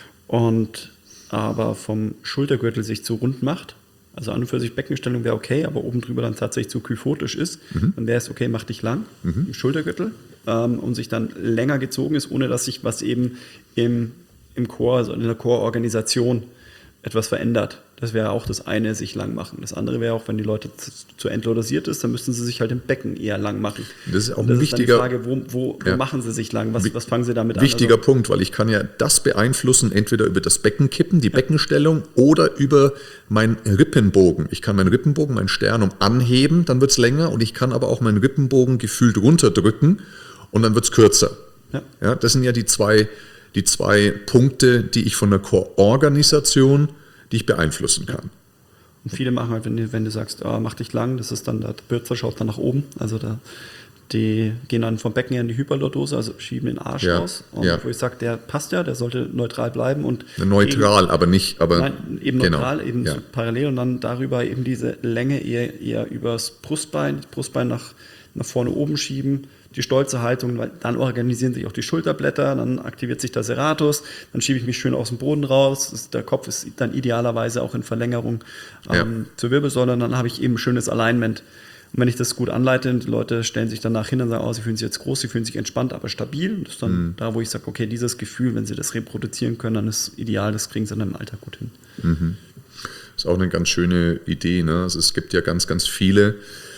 und aber vom Schultergürtel sich zu rund macht, also an und für sich Beckenstellung wäre okay, aber oben drüber dann tatsächlich zu kyphotisch ist, mhm. dann wäre es okay, mach dich lang mhm. im Schultergürtel ähm, und sich dann länger gezogen ist, ohne dass sich was eben im, im Chor, also in der Chororganisation etwas verändert. Das wäre auch das eine, sich lang machen. Das andere wäre auch, wenn die Leute zu, zu entlodosiert ist, dann müssten sie sich halt im Becken eher lang machen. Das ist auch das ein ist wichtiger... Dann die Frage, wo, wo, wo ja. machen sie sich lang? Was, was fangen sie damit Wichtiger an? Also, Punkt, weil ich kann ja das beeinflussen, entweder über das Beckenkippen, die ja. Beckenstellung, oder über meinen Rippenbogen. Ich kann meinen Rippenbogen, mein Sternum anheben, dann wird es länger, und ich kann aber auch meinen Rippenbogen gefühlt runterdrücken und dann wird es kürzer. Ja. Ja, das sind ja die zwei, die zwei Punkte, die ich von der Chororganisation, die ich beeinflussen kann. Und viele machen halt, wenn du, wenn du sagst, oh, mach dich lang, das ist dann, der Bürzer schaut dann nach oben, also da, die gehen dann vom Becken her in die Hyperlordose, also schieben den Arsch ja, raus. Und ja. wo ich sage, der passt ja, der sollte neutral bleiben. Und neutral, eben, aber nicht, aber nein, eben genau, neutral, eben ja. so parallel, und dann darüber eben diese Länge eher, eher übers Brustbein, das Brustbein nach, nach vorne oben schieben, die stolze Haltung, weil dann organisieren sich auch die Schulterblätter, dann aktiviert sich der Serratus, dann schiebe ich mich schön aus dem Boden raus, der Kopf ist dann idealerweise auch in Verlängerung ähm, ja. zur Wirbelsäule, und dann habe ich eben ein schönes Alignment. Und wenn ich das gut anleite, die Leute stellen sich danach hin und sagen, oh, sie fühlen sich jetzt groß, sie fühlen sich entspannt, aber stabil. Und das ist dann mhm. da, wo ich sage, okay, dieses Gefühl, wenn sie das reproduzieren können, dann ist ideal, das kriegen sie dann im Alltag gut hin. Mhm. Das ist auch eine ganz schöne Idee, ne? Also es gibt ja ganz, ganz viele,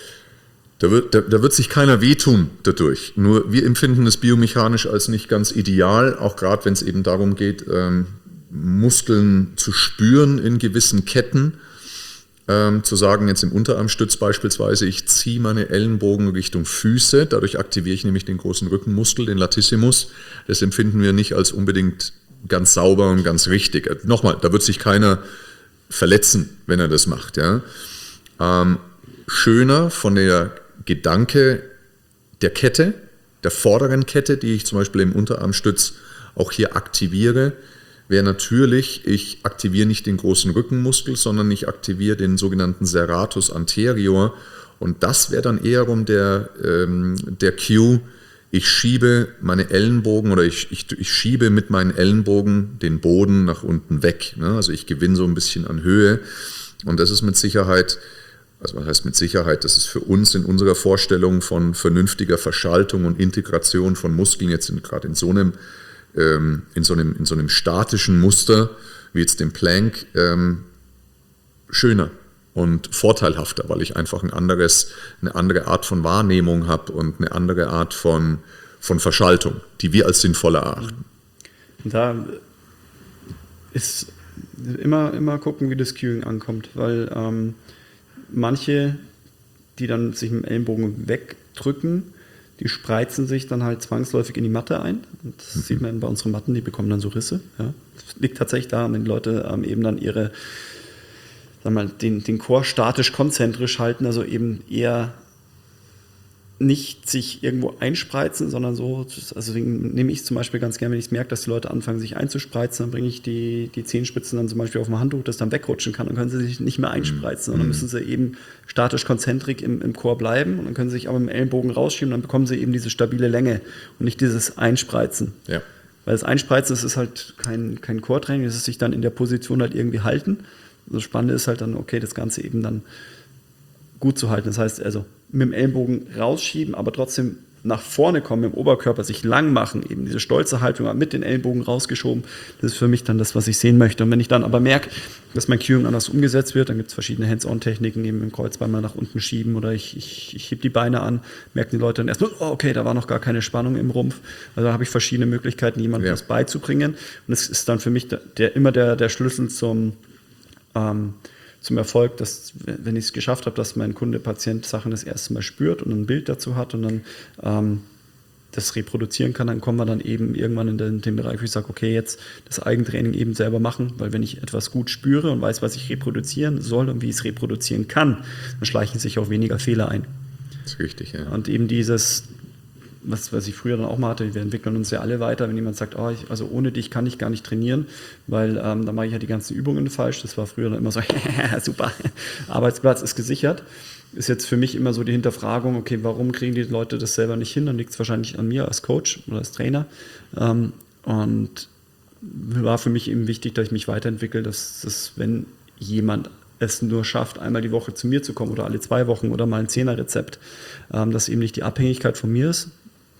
Da wird, da, da wird sich keiner wehtun dadurch. Nur wir empfinden es biomechanisch als nicht ganz ideal, auch gerade wenn es eben darum geht, ähm, Muskeln zu spüren in gewissen Ketten. Ähm, zu sagen, jetzt im Unterarmstütz beispielsweise, ich ziehe meine Ellenbogen Richtung Füße, dadurch aktiviere ich nämlich den großen Rückenmuskel, den Latissimus. Das empfinden wir nicht als unbedingt ganz sauber und ganz richtig. Nochmal, da wird sich keiner verletzen, wenn er das macht. Ja? Ähm, schöner von der Gedanke der Kette, der vorderen Kette, die ich zum Beispiel im Unterarmstütz auch hier aktiviere, wäre natürlich, ich aktiviere nicht den großen Rückenmuskel, sondern ich aktiviere den sogenannten Serratus anterior, und das wäre dann eher um der, ähm, der Cue ich schiebe meine Ellenbogen oder ich, ich, ich schiebe mit meinen Ellenbogen den Boden nach unten weg. Ne? Also ich gewinne so ein bisschen an Höhe und das ist mit Sicherheit, also was heißt mit Sicherheit, das ist für uns in unserer Vorstellung von vernünftiger Verschaltung und Integration von Muskeln jetzt gerade in so einem, ähm, in so einem, in so einem statischen Muster wie jetzt dem Plank ähm, schöner und vorteilhafter, weil ich einfach ein anderes, eine andere Art von Wahrnehmung habe und eine andere Art von, von Verschaltung, die wir als sinnvoll erachten. Da ist immer, immer gucken, wie das Cueing ankommt, weil ähm, manche, die dann sich mit dem Ellenbogen wegdrücken, die spreizen sich dann halt zwangsläufig in die Matte ein. Und das mhm. sieht man bei unseren Matten, die bekommen dann so Risse. Ja. Das liegt tatsächlich daran, wenn die Leute ähm, eben dann ihre Sag mal, den, den Core statisch-konzentrisch halten, also eben eher nicht sich irgendwo einspreizen, sondern so, also deswegen nehme ich es zum Beispiel ganz gerne, wenn ich merke, dass die Leute anfangen, sich einzuspreizen, dann bringe ich die, die Zehenspitzen dann zum Beispiel auf ein Handtuch, das dann wegrutschen kann, dann können sie sich nicht mehr einspreizen, sondern müssen sie eben statisch-konzentrik im, im Core bleiben und dann können sie sich aber mit dem Ellenbogen rausschieben, dann bekommen sie eben diese stabile Länge und nicht dieses Einspreizen. Ja. Weil das Einspreizen, das ist halt kein, kein Core-Training, das ist sich dann in der Position halt irgendwie halten. Das Spannende ist halt dann, okay, das Ganze eben dann gut zu halten. Das heißt also mit dem Ellenbogen rausschieben, aber trotzdem nach vorne kommen, mit dem Oberkörper sich lang machen, eben diese stolze Haltung mit den Ellenbogen rausgeschoben. Das ist für mich dann das, was ich sehen möchte. Und wenn ich dann aber merke, dass mein Cueing anders umgesetzt wird, dann gibt es verschiedene Hands-on-Techniken, eben im Kreuzbein mal nach unten schieben oder ich, ich, ich hebe die Beine an, merken die Leute dann erstmal, oh, okay, da war noch gar keine Spannung im Rumpf. Also da habe ich verschiedene Möglichkeiten, jemandem ja. das beizubringen. Und das ist dann für mich der, der, immer der, der Schlüssel zum Ähm, zum Erfolg, dass, wenn ich es geschafft habe, dass mein Kunde, Patient Sachen das erste Mal spürt und ein Bild dazu hat und dann ähm, das reproduzieren kann, dann kommen wir dann eben irgendwann in den, den Bereich, wo ich sage, okay, jetzt das Eigentraining eben selber machen, weil wenn ich etwas gut spüre und weiß, was ich reproduzieren soll und wie ich es reproduzieren kann, dann schleichen sich auch weniger Fehler ein. Das ist richtig, ja. Und eben dieses, was, was ich früher dann auch mal hatte, wir entwickeln uns ja alle weiter, wenn jemand sagt, oh, ich, also ohne dich kann ich gar nicht trainieren, weil ähm, da mache ich ja die ganzen Übungen falsch. Das war früher dann immer so, super, Arbeitsplatz ist gesichert. Ist jetzt für mich immer so die Hinterfragung, okay, warum kriegen die Leute das selber nicht hin? Dann liegt es wahrscheinlich an mir als Coach oder als Trainer. Ähm, und war für mich eben wichtig, dass ich mich weiterentwickle, dass, dass wenn jemand es nur schafft, einmal die Woche zu mir zu kommen oder alle zwei Wochen oder mal ein Zehner-Rezept, ähm, dass eben nicht die Abhängigkeit von mir ist,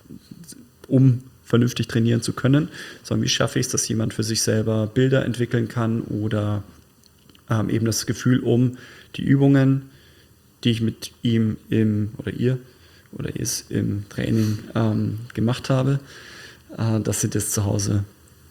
um vernünftig trainieren zu können, sondern wie schaffe ich es, dass jemand für sich selber Bilder entwickeln kann oder ähm, eben das Gefühl um die Übungen, die ich mit ihm im, oder ihr oder es im Training ähm, gemacht habe, äh, dass sie das zu Hause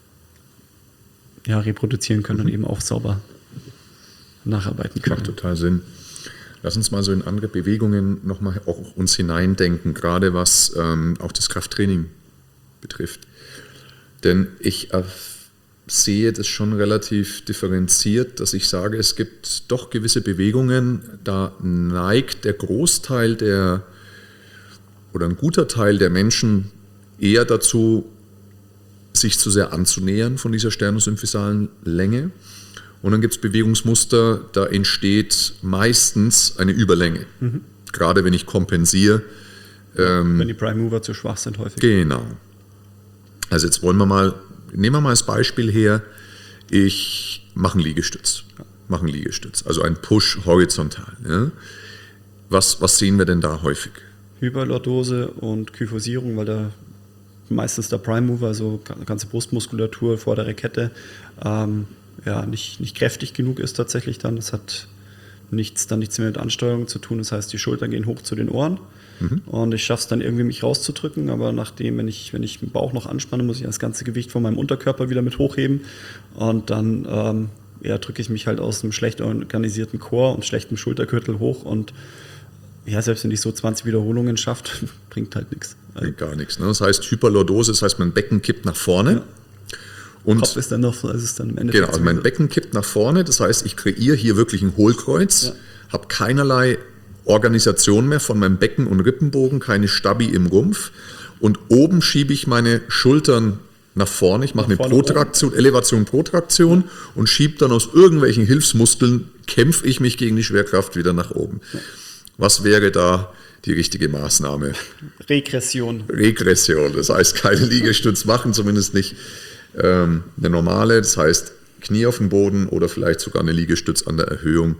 ja, reproduzieren können mhm. und eben auch sauber nacharbeiten können. Macht total Sinn. Lass uns mal so in andere Bewegungen nochmal auch uns hineindenken, gerade was ähm, auch das Krafttraining betrifft. Denn ich äh, sehe das schon relativ differenziert, dass ich sage, es gibt doch gewisse Bewegungen, da neigt der Großteil der oder ein guter Teil der Menschen eher dazu, sich zu sehr anzunähern von dieser sternusymphysalen Länge. Und dann gibt es Bewegungsmuster, da entsteht meistens eine Überlänge. Mhm. Gerade wenn ich kompensiere. Ähm, wenn die Prime Mover zu schwach sind häufig. Genau. Also jetzt wollen wir mal, nehmen wir mal als Beispiel her, ich mache einen Liegestütz. Mache einen Liegestütz, also ein Push horizontal. Ja. Was, was sehen wir denn da häufig? Hyperlordose und Kyphosierung, weil da meistens der Prime Mover, also ganze Brustmuskulatur, vordere Kette, ähm, ja, nicht, nicht kräftig genug ist tatsächlich dann. Das hat nichts, dann nichts mehr mit Ansteuerung zu tun. Das heißt, die Schultern gehen hoch zu den Ohren mhm. und ich schaffe es dann irgendwie, mich rauszudrücken. Aber nachdem, wenn ich, wenn ich den Bauch noch anspanne, muss ich das ganze Gewicht von meinem Unterkörper wieder mit hochheben. Und dann ähm, ja, drücke ich mich halt aus einem schlecht organisierten Core und schlechtem Schultergürtel hoch. Und ja, selbst wenn ich so zwanzig Wiederholungen schafft, bringt halt nichts. Also, gar nichts. Ne? Das heißt Hyperlordose, das heißt, mein Becken kippt nach vorne. Ja. Und Kopf ist dann noch, also ist dann im Endeffekt. Genau, also mein Becken kippt nach vorne, das heißt, ich kreiere hier wirklich ein Hohlkreuz, ja. habe keinerlei Organisation mehr von meinem Becken und Rippenbogen, keine Stabi im Rumpf und oben schiebe ich meine Schultern nach vorne, ich mache eine Protraktion, Elevation, Protraktion und schiebe dann aus irgendwelchen Hilfsmuskeln, kämpfe ich mich gegen die Schwerkraft wieder nach oben. Ja. Was wäre da die richtige Maßnahme. Regression. Regression, das heißt keine Liegestütz machen, zumindest nicht ähm, eine normale, das heißt Knie auf dem Boden oder vielleicht sogar eine Liegestütz an der Erhöhung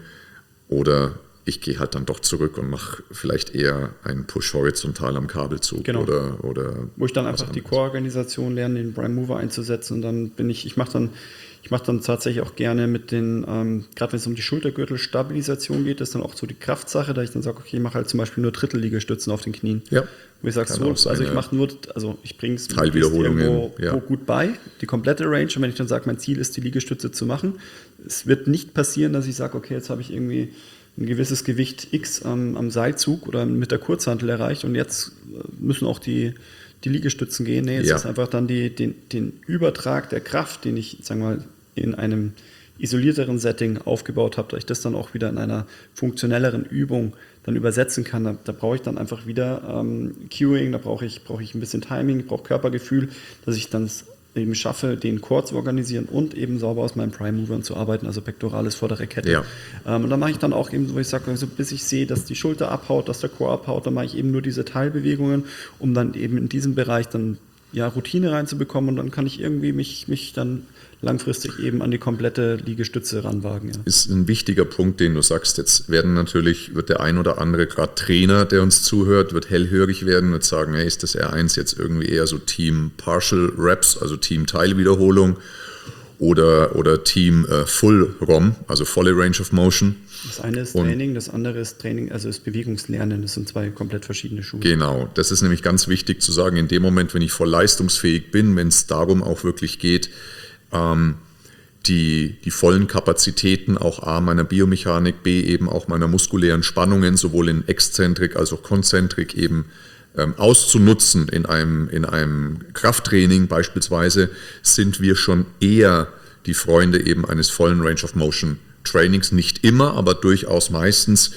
oder ich gehe halt dann doch zurück und mache vielleicht eher einen Push horizontal am Kabelzug. Genau. oder, oder wo ich dann einfach die Core-Organisation lerne, den Prime Mover einzusetzen und dann bin ich, ich mache dann Ich mache dann tatsächlich auch gerne mit den, ähm, gerade wenn es um die Schultergürtelstabilisation geht, ist dann auch so die Kraftsache, da ich dann sage, okay, ich mache halt zum Beispiel nur Drittelliegestützen auf den Knien. Ja. Wo ich sage, so, sein, also ich ja. mache nur, also ich bringe es Teilwiederholungen, irgendwo ja. gut bei, die komplette Range. Und wenn ich dann sage, mein Ziel ist, die Liegestütze zu machen, es wird nicht passieren, dass ich sage, okay, jetzt habe ich irgendwie ein gewisses Gewicht X am, am Seilzug oder mit der Kurzhantel erreicht und jetzt müssen auch die die Liegestützen gehen. Nee, jetzt Ja. ist einfach dann die, den, den Übertrag der Kraft, den ich, sagen wir mal, in einem isolierteren Setting aufgebaut habe, dass ich das dann auch wieder in einer funktionelleren Übung dann übersetzen kann. Da, da brauche ich dann einfach wieder ähm, Cueing, da brauche ich, brauche ich ein bisschen Timing, ich brauche Körpergefühl, dass ich dann eben schaffe, den Core zu organisieren und eben sauber aus meinen Prime-Movern zu arbeiten, also pectoralis, vordere Kette. Ja. Ähm, und dann mache ich dann auch eben, wo ich sage, also bis ich sehe, dass die Schulter abhaut, dass der Core abhaut, dann mache ich eben nur diese Teilbewegungen, um dann eben in diesem Bereich dann ja, Routine reinzubekommen und dann kann ich irgendwie mich, mich dann langfristig eben an die komplette Liegestütze ranwagen. Ja. Ist ein wichtiger Punkt, den du sagst. Jetzt werden natürlich, wird der ein oder andere, gerade Trainer, der uns zuhört, wird hellhörig werden und sagen, hey, ist das R eins jetzt irgendwie eher so Team Partial Reps, also Team Teilwiederholung oder, oder Team äh, Full R O M, also volle Range of Motion. Das eine ist Und Training, das andere ist Training, also ist Bewegungslernen. Das sind zwei komplett verschiedene Schuhe. Genau, das ist nämlich ganz wichtig zu sagen, in dem Moment, wenn ich voll leistungsfähig bin, wenn es darum auch wirklich geht, ähm, die, die vollen Kapazitäten auch A meiner Biomechanik, B eben auch meiner muskulären Spannungen, sowohl in Exzentrik als auch Konzentrik eben ähm, auszunutzen in einem, in einem Krafttraining beispielsweise, sind wir schon eher die Freunde eben eines vollen Range of Motion Trainings, nicht immer, aber durchaus meistens.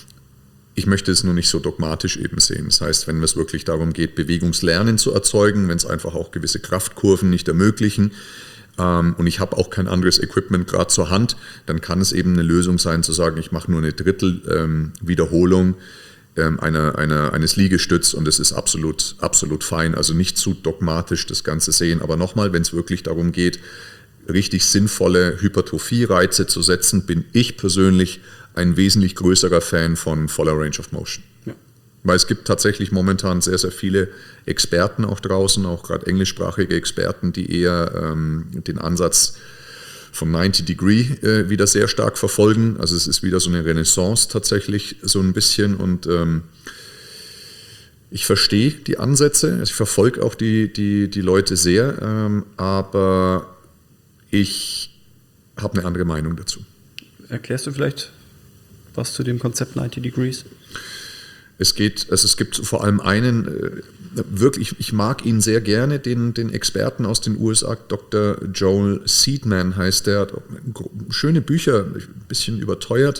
Ich möchte es nur nicht so dogmatisch eben sehen. Das heißt, wenn es wirklich darum geht, Bewegungslernen zu erzeugen, wenn es einfach auch gewisse Kraftkurven nicht ermöglichen ähm, und ich habe auch kein anderes Equipment gerade zur Hand, dann kann es eben eine Lösung sein, zu sagen, ich mache nur eine Drittel ähm, Wiederholung ähm, einer, einer, eines Liegestütz und es ist absolut, absolut fein. Also nicht zu dogmatisch das Ganze sehen. Aber nochmal, wenn es wirklich darum geht, richtig sinnvolle Hypertrophie-Reize zu setzen, bin ich persönlich ein wesentlich größerer Fan von voller Range of Motion. Ja. Weil es gibt tatsächlich momentan sehr, sehr viele Experten auch draußen, auch gerade englischsprachige Experten, die eher ähm, den Ansatz vom neunzig Degree äh, wieder sehr stark verfolgen. Also es ist wieder so eine Renaissance tatsächlich so ein bisschen und ähm, ich verstehe die Ansätze, ich verfolge auch die, die, die Leute sehr, ähm, aber ich habe eine andere Meinung dazu. Erklärst du vielleicht was zu dem Konzept neunzig Degrees? Es geht, also es gibt vor allem einen, äh, wirklich, ich mag ihn sehr gerne, den, den Experten aus den U S A, Doktor Joel Seedman heißt der, hat schöne Bücher, ein bisschen überteuert,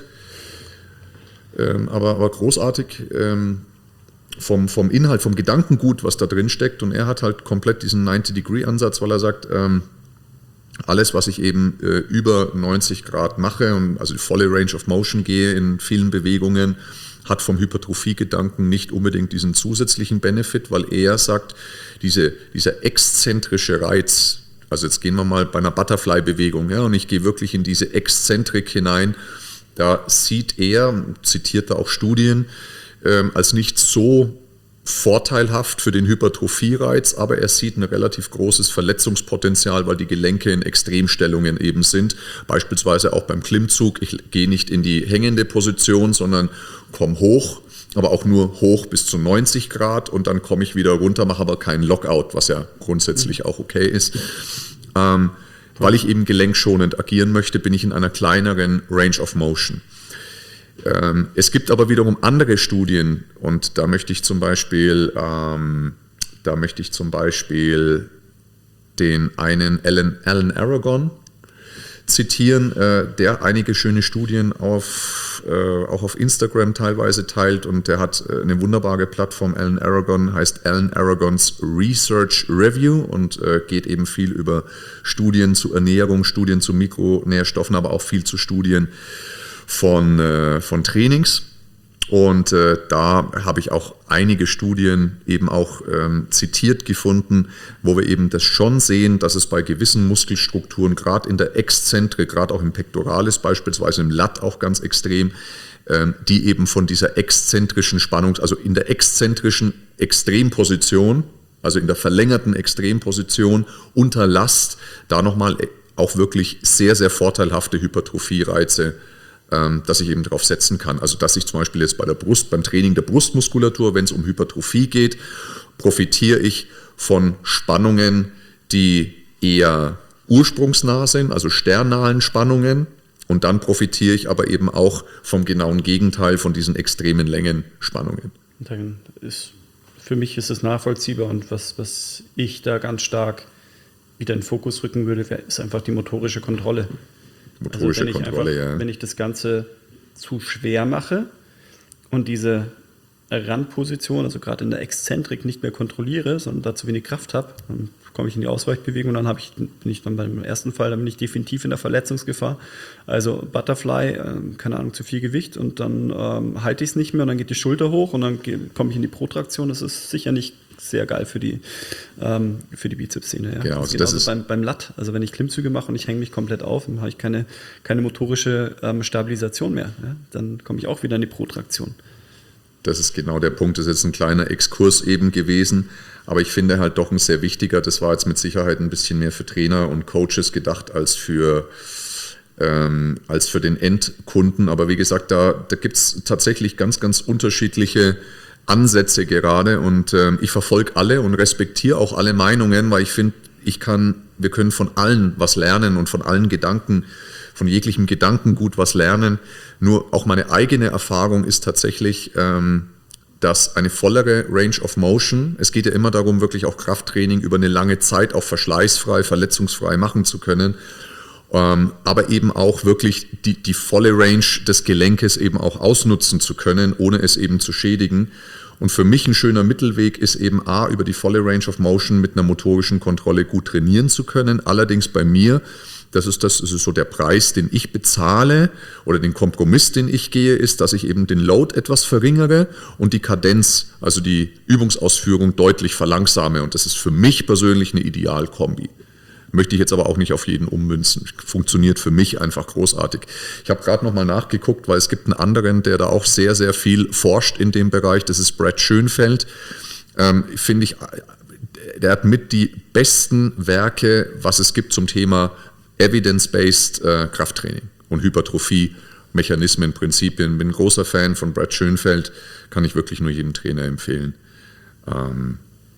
ähm, aber, aber großartig ähm, vom, vom Inhalt, vom Gedankengut, was da drin steckt und er hat halt komplett diesen neunzig Degree Ansatz, weil er sagt, ähm, alles, was ich eben äh, über neunzig Grad mache und also die volle Range of Motion gehe in vielen Bewegungen, hat vom Hypertrophie-Gedanken nicht unbedingt diesen zusätzlichen Benefit, weil er sagt, diese, dieser exzentrische Reiz, also jetzt gehen wir mal bei einer Butterfly-Bewegung, ja, und ich gehe wirklich in diese Exzentrik hinein, da sieht er, zitiert da auch Studien, ähm, als nicht so vorteilhaft für den Hypertrophie-Reiz, aber er sieht ein relativ großes Verletzungspotenzial, weil die Gelenke in Extremstellungen eben sind. Beispielsweise auch beim Klimmzug. Ich gehe nicht in die hängende Position, sondern komme hoch, aber auch nur hoch bis zu neunzig Grad und dann komme ich wieder runter, mache aber keinen Lockout, was ja grundsätzlich auch okay ist. Ähm, weil ich eben gelenkschonend agieren möchte, bin ich in einer kleineren Range of Motion. Es gibt aber wiederum andere Studien und da möchte ich zum Beispiel, ähm, da möchte ich zum Beispiel den einen Alan, Alan Aragon zitieren, äh, der einige schöne Studien auf, äh, auch auf Instagram teilweise teilt und der hat äh, eine wunderbare Plattform, Alan Aragon, heißt Alan Aragons Research Review und äh, geht eben viel über Studien zu Ernährung, Studien zu Mikronährstoffen, aber auch viel zu Studien von, äh, von Trainings. Und äh, da habe ich auch einige Studien eben auch ähm, zitiert gefunden, wo wir eben das schon sehen, dass es bei gewissen Muskelstrukturen, gerade in der Exzentrik, gerade auch im Pectoralis beispielsweise, im Lat auch ganz extrem, ähm, die eben von dieser exzentrischen Spannung, also in der exzentrischen Extremposition, also in der verlängerten Extremposition unter Last, da nochmal auch wirklich sehr, sehr vorteilhafte Hypertrophie-Reize, dass ich eben darauf setzen kann. Also dass ich zum Beispiel jetzt bei der Brust, beim Training der Brustmuskulatur, wenn es um Hypertrophie geht, profitiere ich von Spannungen, die eher ursprungsnah sind, also sternalen Spannungen. Und dann profitiere ich aber eben auch vom genauen Gegenteil von diesen extremen Längenspannungen. Dann ist, für mich ist es nachvollziehbar und was, was ich da ganz stark wieder in den Fokus rücken würde, ist einfach die motorische Kontrolle. Motorische also wenn ich Kontrolle, einfach, ja. Wenn ich das Ganze zu schwer mache und diese Randposition, also gerade in der Exzentrik, nicht mehr kontrolliere, sondern da zu wenig Kraft habe, dann komme ich in die Ausweichbewegung und dann habe ich, bin ich dann beim ersten Fall, dann bin ich definitiv in der Verletzungsgefahr. Also Butterfly, äh, keine Ahnung, zu viel Gewicht und dann ähm, halte ich es nicht mehr und dann geht die Schulter hoch und dann komme ich in die Protraktion. Das ist sicher nicht sehr geil für die, ähm, für die Bizepssehne. Ja. Genau, das also das genauso ist beim, beim Lat. Also wenn ich Klimmzüge mache und ich hänge mich komplett auf, dann habe ich keine, keine motorische ähm, Stabilisation mehr. Ja. Dann komme ich auch wieder in die Protraktion. Das ist genau der Punkt. Das ist jetzt ein kleiner Exkurs eben gewesen, aber ich finde halt doch ein sehr wichtiger. Das war jetzt mit Sicherheit ein bisschen mehr für Trainer und Coaches gedacht als für, ähm, als für den Endkunden. Aber wie gesagt, da, da gibt es tatsächlich ganz, ganz unterschiedliche Ansätze gerade und ähm, ich verfolge alle und respektiere auch alle Meinungen, weil ich finde, ich kann, wir können von allen was lernen und von allen Gedanken, von jeglichem Gedankengut was lernen. Nur auch meine eigene Erfahrung ist tatsächlich, ähm, dass eine vollere Range of Motion, es geht ja immer darum, wirklich auch Krafttraining über eine lange Zeit auch verschleißfrei, verletzungsfrei machen zu können, ähm, aber eben auch wirklich die, die volle Range des Gelenkes eben auch ausnutzen zu können, ohne es eben zu schädigen. Und für mich ein schöner Mittelweg ist eben A, über die volle Range of Motion mit einer motorischen Kontrolle gut trainieren zu können. Allerdings bei mir, das ist, das, das ist so der Preis, den ich bezahle oder den Kompromiss, den ich gehe, ist, dass ich eben den Load etwas verringere und die Kadenz, also die Übungsausführung deutlich verlangsame. Und das ist für mich persönlich eine Idealkombi. Möchte ich jetzt aber auch nicht auf jeden ummünzen. Funktioniert für mich einfach großartig. Ich habe gerade nochmal nachgeguckt, weil es gibt einen anderen, der da auch sehr, sehr viel forscht in dem Bereich. Das ist Brad Schönfeld. Ähm, finde ich, der hat mit die besten Werke, was es gibt zum Thema Evidence-Based äh, Krafttraining und Hypertrophie, Mechanismen, Prinzipien. Bin ein großer Fan von Brad Schönfeld. Kann ich wirklich nur jedem Trainer empfehlen. Ähm,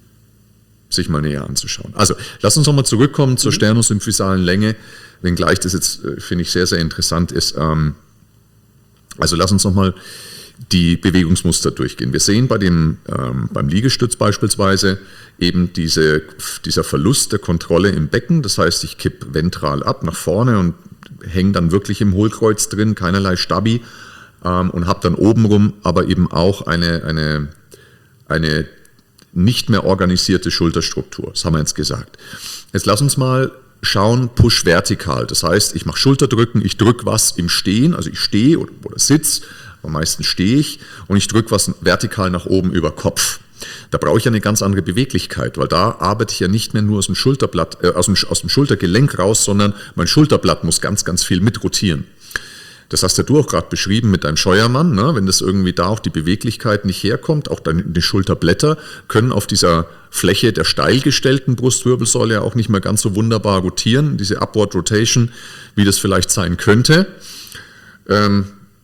sich mal näher anzuschauen. Also, lass uns nochmal zurückkommen zur sternosymphysalen Länge, wenngleich das jetzt, finde ich, sehr, sehr interessant ist. Ähm, also, lass uns nochmal die Bewegungsmuster durchgehen. Wir sehen bei dem, ähm, beim Liegestütz beispielsweise eben diese, dieser Verlust der Kontrolle im Becken. Das heißt, ich kippe ventral ab nach vorne und hänge dann wirklich im Hohlkreuz drin, keinerlei Stabi ähm, und habe dann obenrum aber eben auch eine, eine, eine nicht mehr organisierte Schulterstruktur. Das haben wir jetzt gesagt. Jetzt lass uns mal schauen, Push vertikal. Das heißt, ich mache Schulterdrücken, ich drücke was im Stehen, also ich stehe oder, oder sitze, am meisten stehe ich und ich drücke was vertikal nach oben über Kopf. Da brauche ich ja eine ganz andere Beweglichkeit, weil da arbeite ich ja nicht mehr nur aus dem Schulterblatt, äh, aus dem, aus dem Schultergelenk raus, sondern mein Schulterblatt muss ganz, ganz viel mitrotieren. Das hast ja du auch gerade beschrieben mit deinem Scheuermann, ne? Wenn das irgendwie da auch die Beweglichkeit nicht herkommt, auch dann die Schulterblätter können auf dieser Fläche der steil gestellten Brustwirbelsäule ja auch nicht mehr ganz so wunderbar rotieren, diese Upward Rotation, wie das vielleicht sein könnte. Ähm,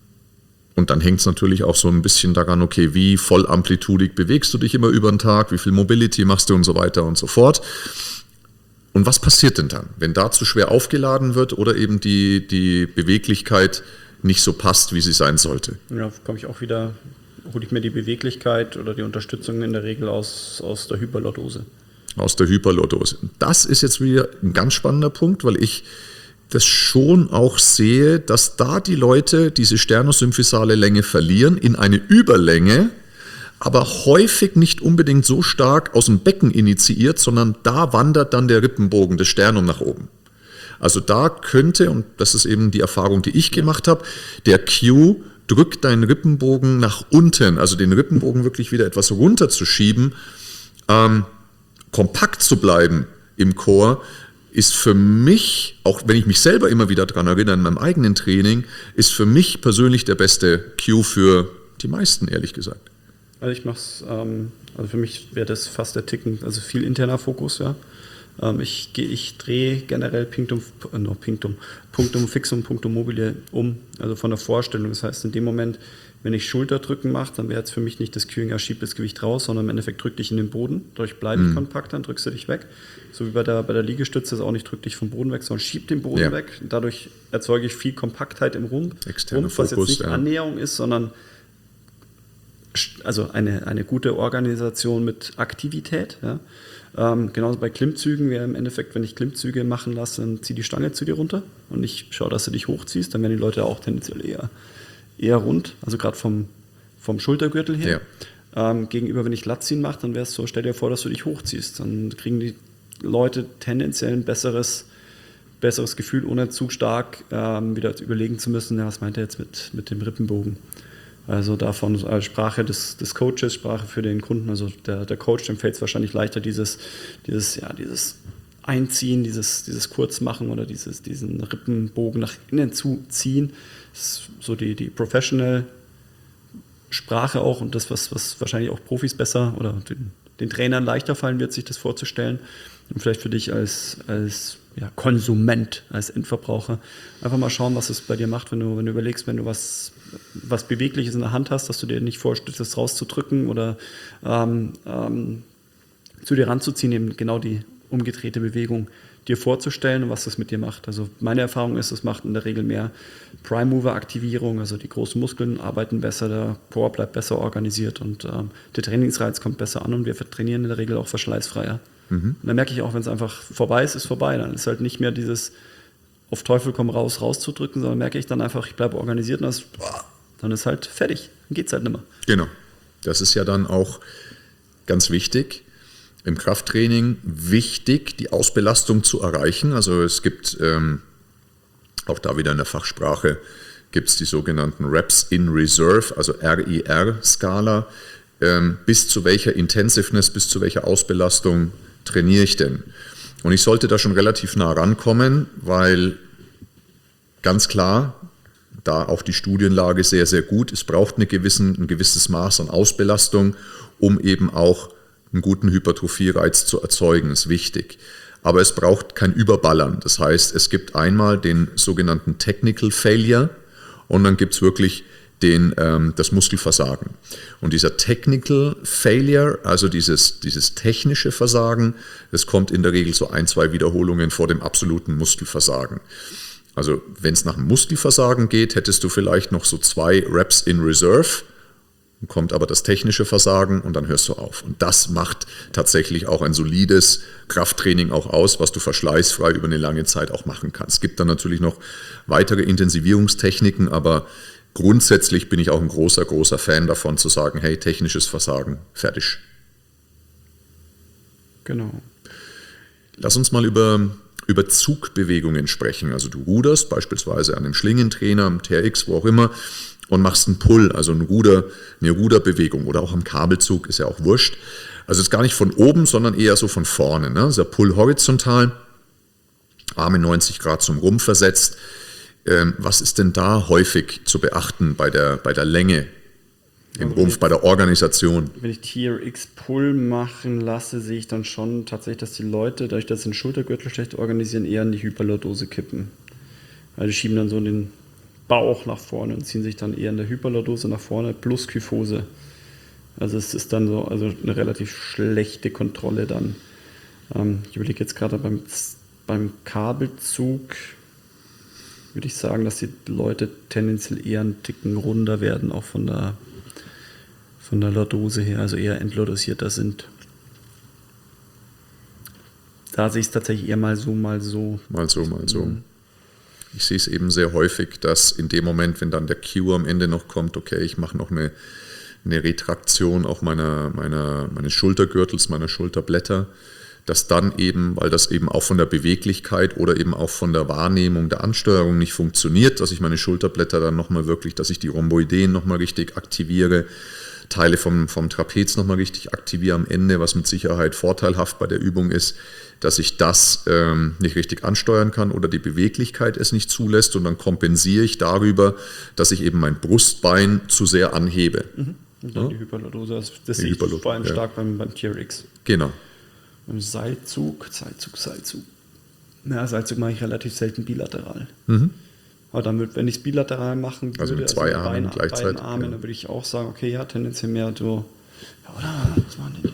und dann hängt es natürlich auch so ein bisschen daran, okay, wie vollamplitudig bewegst du dich immer über den Tag, wie viel Mobility machst du und so weiter und so fort. Und was passiert denn dann, wenn da zu schwer aufgeladen wird oder eben die, die Beweglichkeit nicht so passt, wie sie sein sollte? Ja, komme ich auch wieder, hole ich mir die Beweglichkeit oder die Unterstützung in der Regel aus, aus der Hyperlordose. Aus der Hyperlordose. Das ist jetzt wieder ein ganz spannender Punkt, weil ich das schon auch sehe, dass da die Leute diese sternosymphysale Länge verlieren in eine Überlänge, aber häufig nicht unbedingt so stark aus dem Becken initiiert, sondern da wandert dann der Rippenbogen des Sternum nach oben. Also da könnte, und das ist eben die Erfahrung, die ich gemacht habe, der Cue drück deinen Rippenbogen nach unten, also den Rippenbogen wirklich wieder etwas runterzuschieben, ähm, kompakt zu bleiben im Core, ist für mich, auch wenn ich mich selber immer wieder daran erinnere, in meinem eigenen Training, ist für mich persönlich der beste Cue für die meisten, ehrlich gesagt. Also ich mache es, ähm, also für mich wäre das fast der Ticken, also viel interner Fokus, ja. Ähm, ich ich drehe generell Pinctum, äh, no, Pinctum, Punctum fixum, Punctum mobile um, also von der Vorstellung. Das heißt, in dem Moment, wenn ich Schulterdrücken mache, dann wäre jetzt für mich nicht das Cueing, er schiebt das Gewicht raus, sondern im Endeffekt drück dich in den Boden, dadurch bleibe ich mhm. kompakt, dann drückst du dich weg. So wie bei der, bei der Liegestütze ist auch nicht drück dich vom Boden weg, sondern schieb den Boden ja. weg. Dadurch erzeuge ich viel Kompaktheit im Rumpf, Externe Rumpf was Fokus, jetzt nicht ja. Annäherung ist, sondern also eine, eine gute Organisation mit Aktivität. Ja. Ähm, genauso bei Klimmzügen wäre im Endeffekt, wenn ich Klimmzüge machen lasse, dann zieh die Stange zu dir runter und ich schaue, dass du dich hochziehst, dann werden die Leute auch tendenziell eher, eher rund, also gerade vom, vom Schultergürtel her. Ja. Ähm, gegenüber, wenn ich Latziehen mache, dann wäre es so, stell dir vor, dass du dich hochziehst. Dann kriegen die Leute tendenziell ein besseres, besseres Gefühl, ohne zu stark ähm, wieder überlegen zu müssen, ja, was meint er jetzt mit, mit dem Rippenbogen. Also davon als Sprache des, des Coaches, Sprache für den Kunden, also der, der Coach, dem fällt es wahrscheinlich leichter, dieses, dieses, ja, dieses Einziehen, dieses, dieses Kurzmachen oder dieses, diesen Rippenbogen nach innen zu ziehen. Das ist so die, die Professional Sprache auch und das, was, was wahrscheinlich auch Profis besser oder den, den Trainern leichter fallen wird, sich das vorzustellen. Und vielleicht für dich als, als ja, Konsument, als Endverbraucher, einfach mal schauen, was es bei dir macht, wenn du, wenn du überlegst, wenn du was, was Bewegliches in der Hand hast, dass du dir nicht vorstellst, das rauszudrücken oder ähm, ähm, zu dir ranzuziehen, eben genau die umgedrehte Bewegung dir vorzustellen und was das mit dir macht. Also meine Erfahrung ist, es macht in der Regel mehr Prime-Mover-Aktivierung, also die großen Muskeln arbeiten besser, der Core bleibt besser organisiert und ähm, der Trainingsreiz kommt besser an und wir trainieren in der Regel auch verschleißfreier. Mhm. Und dann merke ich auch, wenn es einfach vorbei ist, ist vorbei. Dann ist halt nicht mehr dieses auf Teufel komm raus, rauszudrücken, sondern merke ich dann einfach, ich bleibe organisiert und das, dann ist halt fertig. Dann geht es halt nicht mehr. Genau. Das ist ja dann auch ganz wichtig. Im Krafttraining wichtig, die Ausbelastung zu erreichen. Also es gibt ähm, auch da wieder in der Fachsprache gibt es die sogenannten Reps in Reserve, also R I R-Skala. Ähm, bis zu welcher Intensiveness, bis zu welcher Ausbelastung trainiere ich denn? Und ich sollte da schon relativ nah rankommen, weil ganz klar, da auch die Studienlage sehr, sehr gut, es braucht eine gewissen, ein gewisses Maß an Ausbelastung, um eben auch einen guten Hypertrophie-Reiz zu erzeugen, ist wichtig. Aber es braucht kein Überballern. Das heißt, es gibt einmal den sogenannten Technical Failure und dann gibt es wirklich den, ähm, das Muskelversagen. Und dieser Technical Failure, also dieses, dieses technische Versagen, das kommt in der Regel so ein, zwei Wiederholungen vor dem absoluten Muskelversagen. Also wenn es nach dem Muskelversagen geht, hättest du vielleicht noch so zwei Reps in Reserve, kommt aber das technische Versagen und dann hörst du auf. Und das macht tatsächlich auch ein solides Krafttraining auch aus, was du verschleißfrei über eine lange Zeit auch machen kannst. Es gibt dann natürlich noch weitere Intensivierungstechniken, aber grundsätzlich bin ich auch ein großer, großer Fan davon zu sagen, hey, technisches Versagen, fertig. Genau. Lass uns mal über, über Zugbewegungen sprechen. Also du ruderst beispielsweise an einem Schlingentrainer, am T R X, wo auch immer, und machst einen Pull, also ein Ruder, eine Ruderbewegung oder auch am Kabelzug, ist ja auch wurscht. Also es ist gar nicht von oben, sondern eher so von vorne. Ne? Also der Pull horizontal, Arme neunzig Grad zum Rumpf versetzt. Ähm, was ist denn da häufig zu beachten bei der, bei der Länge im also Rumpf, bei der Organisation? Wenn ich T R X Pull machen lasse, sehe ich dann schon tatsächlich, dass die Leute, dadurch, dass sie den Schultergürtel schlecht organisieren, eher in die Hyperlordose kippen. Also die schieben dann so den Bauch nach vorne und ziehen sich dann eher in der Hyperlordose nach vorne plus Kyphose. Also es ist dann so also eine relativ schlechte Kontrolle dann. Ähm, ich überlege jetzt gerade beim, beim Kabelzug, würde ich sagen, dass die Leute tendenziell eher einen Ticken runder werden, auch von der, von der Lordose her, also eher entlordosierter sind. Da sehe ich es tatsächlich eher mal so, mal so. Mal so, mal so. Mhm. Ich sehe es eben sehr häufig, dass in dem Moment, wenn dann der Cue am Ende noch kommt, okay, ich mache noch eine, eine Retraktion auch meiner, meiner, meines Schultergürtels, meiner Schulterblätter, dass dann eben, weil das eben auch von der Beweglichkeit oder eben auch von der Wahrnehmung der Ansteuerung nicht funktioniert, dass ich meine Schulterblätter dann nochmal wirklich, dass ich die Rhomboideen nochmal richtig aktiviere, Teile vom, vom Trapez nochmal richtig aktiviere am Ende, was mit Sicherheit vorteilhaft bei der Übung ist, dass ich das ähm, nicht richtig ansteuern kann oder die Beweglichkeit es nicht zulässt und dann kompensiere ich darüber, dass ich eben mein Brustbein zu sehr anhebe. Mhm. Und dann ja? die Hyperlordose, also das die sehe ich Hyperlord- vor allem ja. stark beim, beim T R X. Genau. Beim Seilzug, Seilzug, Seilzug. Na, Seilzug mache ich relativ selten bilateral. Mhm. Aber dann, wenn ich es bilateral machen würde, also mit zwei mit Armen beiden, gleichzeitig, beiden Armen, ja. dann würde ich auch sagen, okay, ja, tendenziell mehr so, ja, oder, was machen denn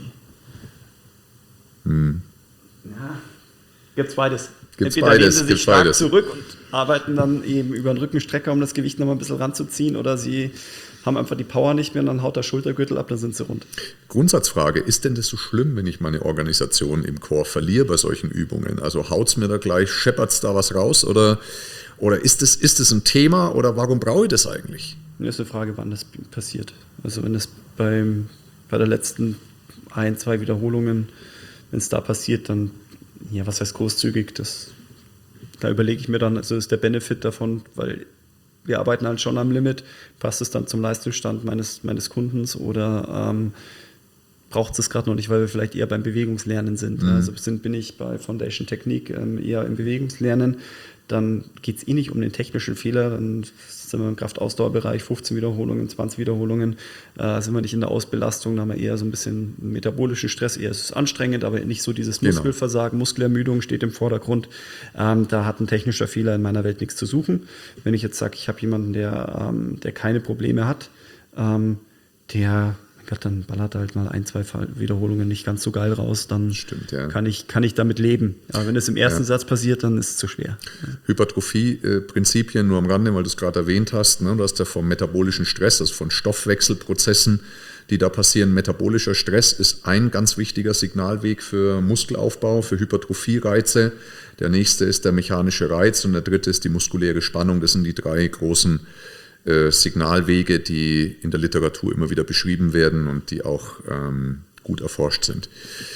die? Hm. Ja, gibt's beides. Gibt's Entweder beides, lehnen sie sich gibt's stark beides. zurück und arbeiten dann eben über den Rückenstrecker, um das Gewicht nochmal ein bisschen ranzuziehen, oder sie haben einfach die Power nicht mehr und dann haut der Schultergürtel ab, dann sind sie rund. Grundsatzfrage, ist denn das so schlimm, wenn ich meine Organisation im Core verliere bei solchen Übungen? Also haut es mir da gleich, scheppert es da was raus oder, oder ist es ist das ein Thema oder warum brauche ich das eigentlich? Das ist eine Frage, wann das passiert. Also wenn es beim, bei der letzten ein, zwei Wiederholungen, wenn es da passiert, dann, ja, was heißt großzügig, das, da überlege ich mir dann, also ist der Benefit davon, weil wir arbeiten halt schon am Limit, passt es dann zum Leistungsstand meines, meines Kundens oder ähm, braucht es gerade noch nicht, weil wir vielleicht eher beim Bewegungslernen sind. Mhm. Also sind, bin ich bei Foundation Technik ähm, eher im Bewegungslernen, dann geht es eh nicht um den technischen Fehler, dann sind wir im Kraftausdauerbereich, fünfzehn Wiederholungen, zwanzig Wiederholungen, äh, sind wir nicht in der Ausbelastung, da haben wir eher so ein bisschen metabolischen Stress, eher ist es anstrengend, aber nicht so dieses Muskelversagen, genau. Muskelermüdung steht im Vordergrund. Ähm, da hat ein technischer Fehler in meiner Welt nichts zu suchen. Wenn ich jetzt sage, ich habe jemanden, der, ähm, der keine Probleme hat, ähm, der Gott, dann ballert halt mal ein, zwei Wiederholungen nicht ganz so geil raus, dann Stimmt, ja. kann ich, kann ich damit leben. Aber wenn es im ersten ja. Satz passiert, dann ist es zu schwer. Hypertrophie-Prinzipien nur am Rande, weil du es gerade erwähnt hast. Ne? Du hast ja vom metabolischen Stress, also von Stoffwechselprozessen, die da passieren. Metabolischer Stress ist ein ganz wichtiger Signalweg für Muskelaufbau, für Hypertrophie-Reize. Der nächste ist der mechanische Reiz und der dritte ist die muskuläre Spannung. Das sind die drei großen Signalwege, die in der Literatur immer wieder beschrieben werden und die auch ähm, gut erforscht sind.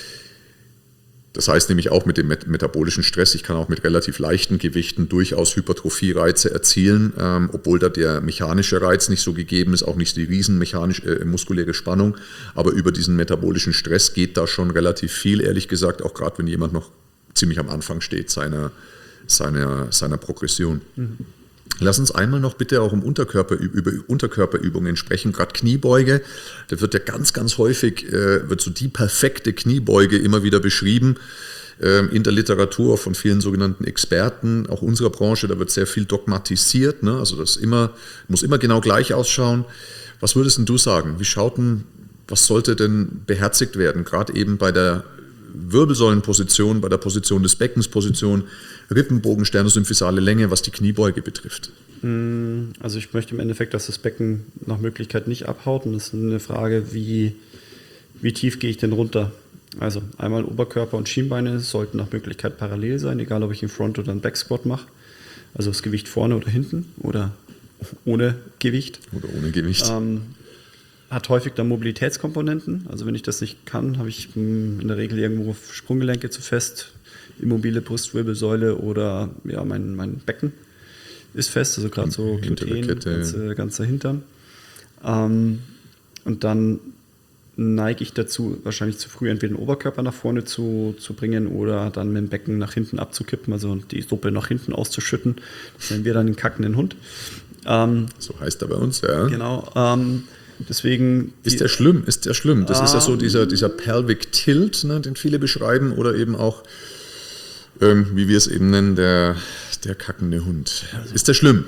Das heißt nämlich auch mit dem met- metabolischen Stress, ich kann auch mit relativ leichten Gewichten durchaus Hypertrophie-Reize erzielen, ähm, obwohl da der mechanische Reiz nicht so gegeben ist, auch nicht die riesen mechanisch, äh, muskuläre Spannung, aber über diesen metabolischen Stress geht da schon relativ viel, ehrlich gesagt, auch gerade wenn jemand noch ziemlich am Anfang steht seiner, seiner, seiner Progression. Mhm. Lass uns einmal noch bitte auch um Unterkörper, über Unterkörperübungen sprechen, gerade Kniebeuge. Da wird ja ganz, ganz häufig, äh, wird so die perfekte Kniebeuge immer wieder beschrieben äh, in der Literatur von vielen sogenannten Experten, auch unserer Branche, da wird sehr viel dogmatisiert, ne? Also das immer, muss immer genau gleich ausschauen. Was würdest denn du sagen? Wie schaut denn, was sollte denn beherzigt werden, gerade eben bei der Wirbelsäulenposition, bei der Position des Beckens, Position Rippenbogen, sternosymphysale Länge, was die Kniebeuge betrifft? Also ich möchte im Endeffekt, dass das Becken nach Möglichkeit nicht abhaut. Und das ist eine Frage, wie, wie tief gehe ich denn runter? Also einmal Oberkörper und Schienbeine sollten nach Möglichkeit parallel sein, egal ob ich einen Front- oder einen Backsquat mache. Also das Gewicht vorne oder hinten oder ohne Gewicht. Oder ohne Gewicht. Ähm, hat häufig dann Mobilitätskomponenten. Also wenn ich das nicht kann, habe ich in der Regel irgendwo Sprunggelenke zu fest, immobile Brustwirbelsäule oder ja, mein, mein Becken ist fest, also gerade so Gluten, ganze, ganzer Hintern. Ähm, und dann neige ich dazu, wahrscheinlich zu früh entweder den Oberkörper nach vorne zu, zu bringen oder dann mit dem Becken nach hinten abzukippen, also die Suppe nach hinten auszuschütten. Das nennen wir dann den kackenden Hund. Ähm, so heißt er bei uns, ja. Genau. Ähm, Deswegen ist der schlimm? Ist der schlimm? Das ah, ist ja so dieser, dieser Pelvic Tilt, ne, den viele beschreiben, oder eben auch, ähm, wie wir es eben nennen, der, der kackende Hund. Also, ist der schlimm?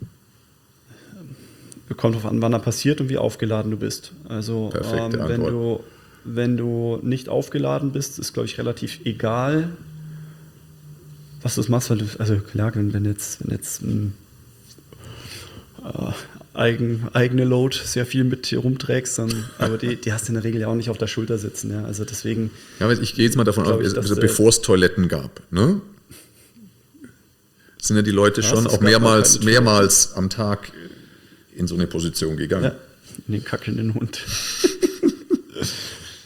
Kommt darauf an, wann er passiert und wie aufgeladen du bist. Also ähm, wenn, du, wenn du nicht aufgeladen bist, ist, glaube ich, relativ egal, was du machst. Weil du, also klar, wenn, wenn jetzt, wenn jetzt ein, äh, Eigen, eigene Load sehr viel mit hier rumträgst, dann, aber die, die hast du in der Regel ja auch nicht auf der Schulter sitzen. Ja. Also deswegen. Ja, ich gehe jetzt mal davon aus, also bevor es Toiletten gab, ne? Sind ja die Leute schon auch mehrmals, mehrmals am Tag in so eine Position gegangen. Ja, in den kackenden Hund.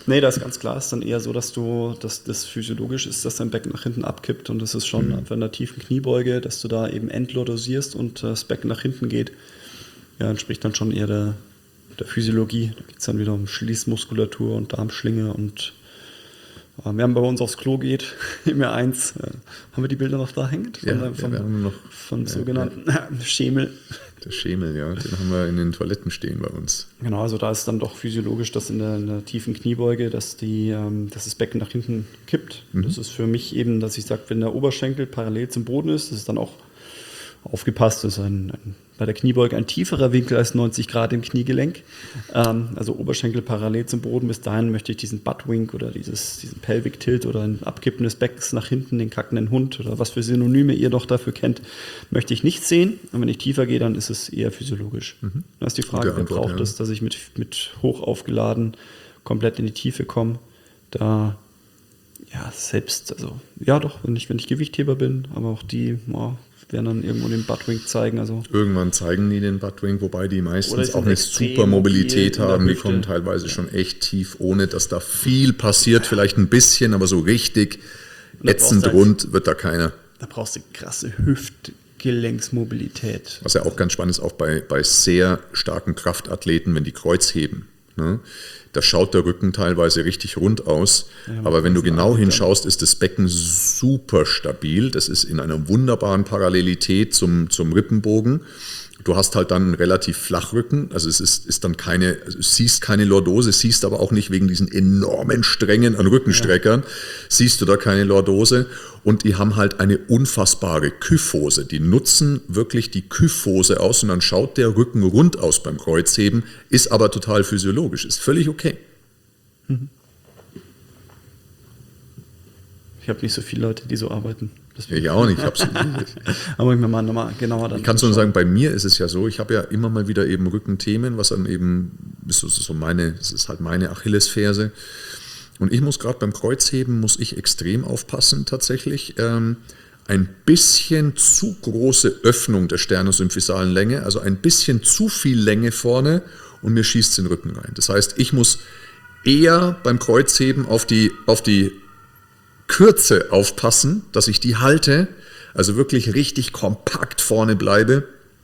Nee, das ist ganz klar. Es ist dann eher so, dass du, dass das physiologisch ist, dass dein Becken nach hinten abkippt. Und das ist schon mhm. einfach in der tiefen Kniebeuge, dass du da eben endlordosierst und das Becken nach hinten geht. Ja, entspricht dann schon eher der, der Physiologie. Da geht es dann wieder um Schließmuskulatur und Darmschlinge. Und äh, wir haben bei uns aufs Klo geht, im R eins. Äh, haben wir die Bilder noch da hängt? Von, ja, äh, vom, ja, wir haben noch, von ja, sogenannten ja. Schemel. Der Schemel, ja, den haben wir in den Toiletten stehen bei uns. Genau, also da ist dann doch physiologisch, dass in der, in der tiefen Kniebeuge, dass, die, ähm, dass das Becken nach hinten kippt. Mhm. Das ist für mich eben, dass ich sage, wenn der Oberschenkel parallel zum Boden ist, das ist dann auch aufgepasst, das ist ein, ein, bei der Kniebeuge ein tieferer Winkel als neunzig Grad im Kniegelenk. Ähm, also Oberschenkel parallel zum Boden. Bis dahin möchte ich diesen Buttwink oder dieses, diesen Pelvic Tilt oder ein Abkippen des Beckens nach hinten, den kackenden Hund oder was für Synonyme ihr doch dafür kennt, möchte ich nicht sehen. Und wenn ich tiefer gehe, dann ist es eher physiologisch. Mhm. Da ist die Frage, wer braucht ja. es, dass ich mit, mit hoch aufgeladen komplett in die Tiefe komme. Da ja, selbst, also ja doch, wenn ich, wenn ich Gewichtheber bin, aber auch die, oh, werden dann irgendwo den Buttwink zeigen. Also irgendwann zeigen die den Buttwink, wobei die meistens auch nicht super Mobilität haben. Die kommen teilweise ja. schon echt tief, ohne dass da viel passiert. Vielleicht ein bisschen, aber so richtig ätzend halt, rund wird da keiner. Da brauchst du krasse Hüftgelenksmobilität. Was ja auch ganz spannend ist, auch bei, bei sehr starken Kraftathleten, wenn die Kreuz heben. Ne? Da schaut der Rücken teilweise richtig rund aus, ja, aber wenn du genau hinschaust, ist das Becken super stabil. Das ist in einer wunderbaren Parallelität zum, zum Rippenbogen. Du hast halt dann einen relativ Flachrücken, also es ist, ist dann keine, also du siehst keine Lordose, siehst aber auch nicht wegen diesen enormen Strängen an Rückenstreckern, ja. siehst du da keine Lordose und die haben halt eine unfassbare Kyphose. Die nutzen wirklich die Kyphose aus und dann schaut der Rücken rund aus beim Kreuzheben, ist aber total physiologisch, ist völlig okay. Mhm. Ich habe nicht so viele Leute, die so arbeiten. Ich auch nicht, absolut nicht. Aber ich mir mal nochmal genauer dann. Ich kann nur sagen, bei mir ist es ja so, ich habe ja immer mal wieder eben Rückenthemen, was dann eben, ist so meine, das ist halt meine Achillesferse. Und ich muss gerade beim Kreuzheben, muss ich extrem aufpassen tatsächlich. Ähm, ein bisschen zu große Öffnung der sternosymphysalen Länge, also ein bisschen zu viel Länge vorne und mir schießt es in den Rücken rein. Das heißt, ich muss eher beim Kreuzheben auf die, auf die Kürze aufpassen, dass ich die halte, also wirklich richtig kompakt vorne bleibe,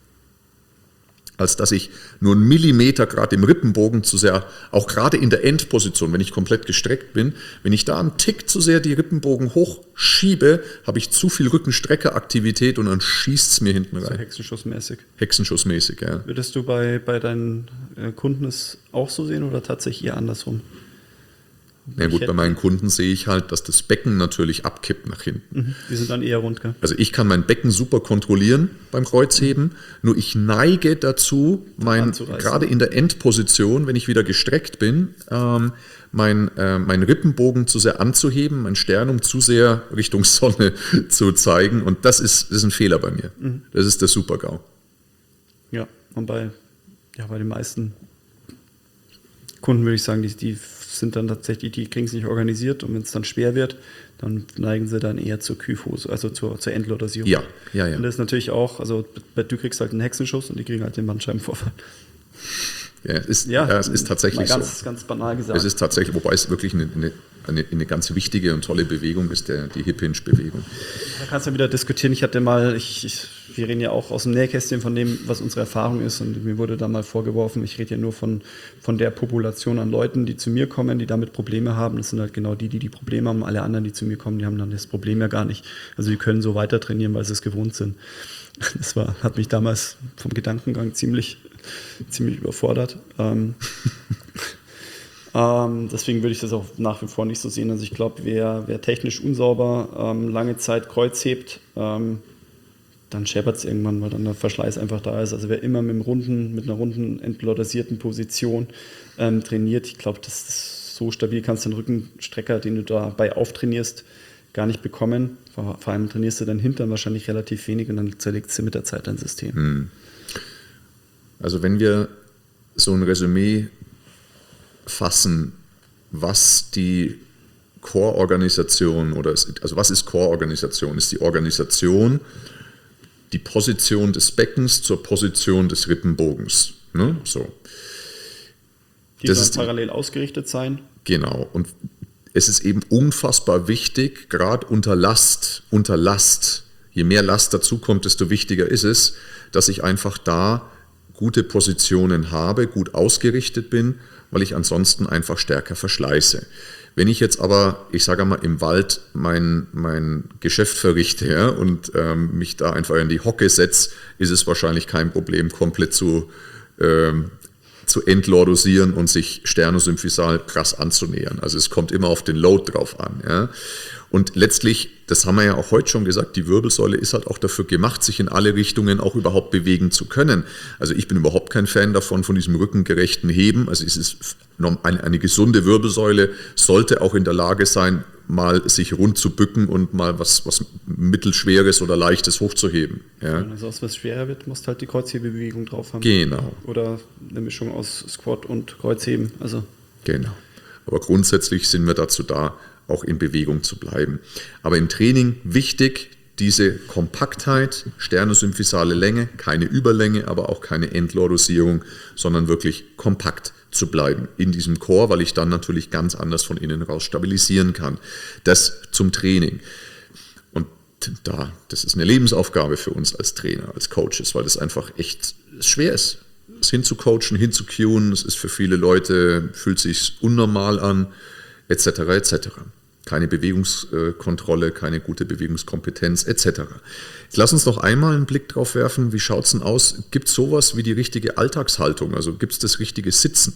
als dass ich nur einen Millimeter gerade im Rippenbogen zu sehr, auch gerade in der Endposition, wenn ich komplett gestreckt bin, wenn ich da einen Tick zu sehr die Rippenbogen hochschiebe, habe ich zu viel Rückenstreckeraktivität und dann schießt es mir hinten rein. So hexenschussmäßig. Hexenschussmäßig, ja. Würdest du bei, bei deinen Kunden es auch so sehen oder tatsächlich eher andersrum? Ja gut, bei meinen Kunden sehe ich halt, dass das Becken natürlich abkippt nach hinten. Mhm, die sind dann eher rund, gell? Also ich kann mein Becken super kontrollieren beim Kreuzheben, nur ich neige dazu, mein, gerade in der Endposition, wenn ich wieder gestreckt bin, ähm, mein, äh, mein Rippenbogen zu sehr anzuheben, mein Sternum zu sehr Richtung Sonne zu zeigen und das ist, das ist ein Fehler bei mir. Mhm. Das ist der Super-GAU. Ja, und bei, ja, bei den meisten Kunden würde ich sagen, die, die sind dann tatsächlich, die kriegen es nicht organisiert und wenn es dann schwer wird, dann neigen sie dann eher zur Kyphose, also zur, zur Endlordosierung. Ja, ja, ja. Und das ist natürlich auch, also du kriegst halt einen Hexenschuss und die kriegen halt den Bandscheibenvorfall. Ja, es ist, ja, ja, es ist tatsächlich ganz, so. Ganz banal gesagt. Es ist tatsächlich, wobei es wirklich eine, eine, eine, eine ganz wichtige und tolle Bewegung ist, der, die Hip-Hinge-Bewegung. Da kannst du wieder diskutieren. Ich hatte mal, ich, ich, wir reden ja auch aus dem Nähkästchen von dem, was unsere Erfahrung ist und mir wurde da mal vorgeworfen, ich rede ja nur von, von der Population an Leuten, die zu mir kommen, die damit Probleme haben. Das sind halt genau die, die die Probleme haben. Alle anderen, die zu mir kommen, die haben dann das Problem ja gar nicht. Also die können so weiter trainieren, weil sie es gewohnt sind. Das war, hat mich damals vom Gedankengang ziemlich ziemlich überfordert. Ähm, ähm, deswegen würde ich das auch nach wie vor nicht so sehen. Also ich glaube, wer, wer technisch unsauber ähm, lange Zeit Kreuz hebt, ähm, dann scheppert es irgendwann, weil dann der Verschleiß einfach da ist. Also wer immer mit, einem runden, mit einer runden, entlordosierten Position ähm, trainiert, ich glaube, das ist so stabil, kannst du den Rückenstrecker, den du dabei auftrainierst, gar nicht bekommen. Vor, vor allem trainierst du deinen Hintern wahrscheinlich relativ wenig und dann zerlegst du mit der Zeit dein System. Hm. Also wenn wir so ein Resümee fassen, was die Core-Organisation oder also was ist Core-Organisation? Ist die Organisation die Position des Beckens zur Position des Rippenbogens. Ne? So. Die sollen parallel ausgerichtet sein. Genau. Und es ist eben unfassbar wichtig, gerade unter Last, unter Last, je mehr Last dazukommt, desto wichtiger ist es, dass ich einfach da gute Positionen habe, gut ausgerichtet bin, weil ich ansonsten einfach stärker verschleiße. Wenn ich jetzt aber, ich sage mal, im Wald mein, mein Geschäft verrichte, ja, und ähm, mich da einfach in die Hocke setze, ist es wahrscheinlich kein Problem, komplett zu, ähm, zu entlordosieren und sich Sternusymphysal krass anzunähern. Also es kommt immer auf den Load drauf an. Ja. Und letztlich, das haben wir ja auch heute schon gesagt, die Wirbelsäule ist halt auch dafür gemacht, sich in alle Richtungen auch überhaupt bewegen zu können. Also ich bin überhaupt kein Fan davon, von diesem rückengerechten Heben. Also es ist eine, eine gesunde Wirbelsäule, sollte auch in der Lage sein, mal sich rund zu bücken und mal was, was Mittelschweres oder Leichtes hochzuheben. Ja. Wenn also was schwerer wird, musst du halt die Kreuzhebebewegung drauf haben. Genau. Oder eine Mischung aus Squat und Kreuzheben. Also. Genau. Aber grundsätzlich sind wir dazu da, auch in Bewegung zu bleiben. Aber im Training wichtig, diese Kompaktheit, sternusymphysale Länge, keine Überlänge, aber auch keine Entlordosierung, sondern wirklich kompakt zu bleiben in diesem Core, weil ich dann natürlich ganz anders von innen raus stabilisieren kann. Das zum Training. Und da, das ist eine Lebensaufgabe für uns als Trainer, als Coaches, weil das einfach echt schwer ist, es hinzucoachen, hinzucueen. Es ist für viele Leute, fühlt sich unnormal an, et cetera et cetera. Keine Bewegungskontrolle, keine gute Bewegungskompetenz et cetera. Jetzt lass uns noch einmal einen Blick drauf werfen, wie schaut es denn aus? Gibt es sowas wie die richtige Alltagshaltung? Also gibt es das richtige Sitzen?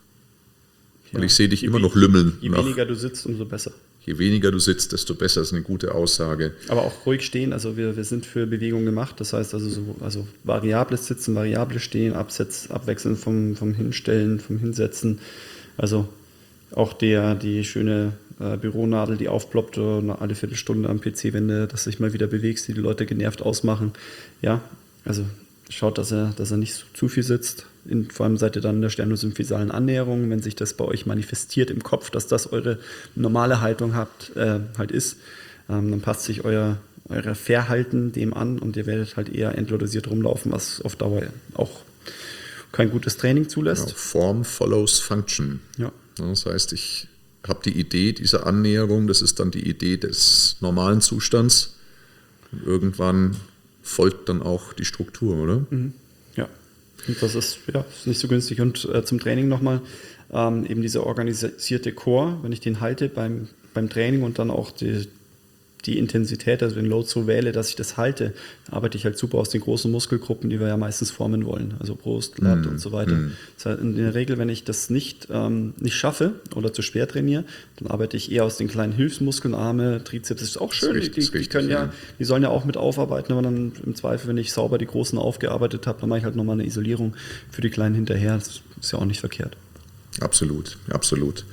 Weil ja, ich sehe dich immer noch lümmeln. Je nach, weniger du sitzt, umso besser. Je weniger du sitzt, desto besser, ist eine gute Aussage. Aber auch ruhig stehen, also wir, wir sind für Bewegung gemacht, das heißt also, so, also variables Sitzen, variables Stehen, Absetz, Abwechseln vom, vom Hinstellen, vom Hinsetzen, also auch der, die schöne äh, Büronadel, die aufploppt äh, alle Viertelstunde am P C, wenn du das sich mal wieder bewegst, die die Leute genervt ausmachen. Ja, also schaut, dass er, dass er nicht zu, zu viel sitzt. In, vor allem seid ihr dann in der sternusymphysalen Annäherung, wenn sich das bei euch manifestiert im Kopf, dass das eure normale Haltung habt, äh, halt ist, ähm, dann passt sich euer, euer Verhalten dem an und ihr werdet halt eher entlordosiert rumlaufen, was auf Dauer auch kein gutes Training zulässt. Genau, Form follows Function. Ja. Das heißt, ich habe die Idee dieser Annäherung, das ist dann die Idee des normalen Zustands. Und irgendwann folgt dann auch die Struktur, oder? Mhm. Ja, und das ist, ja, ist nicht so günstig. Und äh, zum Training nochmal, ähm, eben dieser organisierte Core, wenn ich den halte beim, beim Training und dann auch die, die Intensität, also den Load so wähle, dass ich das halte, arbeite ich halt super aus den großen Muskelgruppen, die wir ja meistens formen wollen, also Brust, Lat mm, und so weiter. Mm. Das heißt, in der Regel, wenn ich das nicht, ähm, nicht schaffe oder zu schwer trainiere, dann arbeite ich eher aus den kleinen Hilfsmuskeln, Arme, Trizeps, das ist auch schön, ist richtig, die, die, können ja, die sollen ja auch mit aufarbeiten, aber dann im Zweifel, wenn ich sauber die großen aufgearbeitet habe, dann mache ich halt nochmal eine Isolierung für die kleinen hinterher, das ist ja auch nicht verkehrt. Absolut, absolut.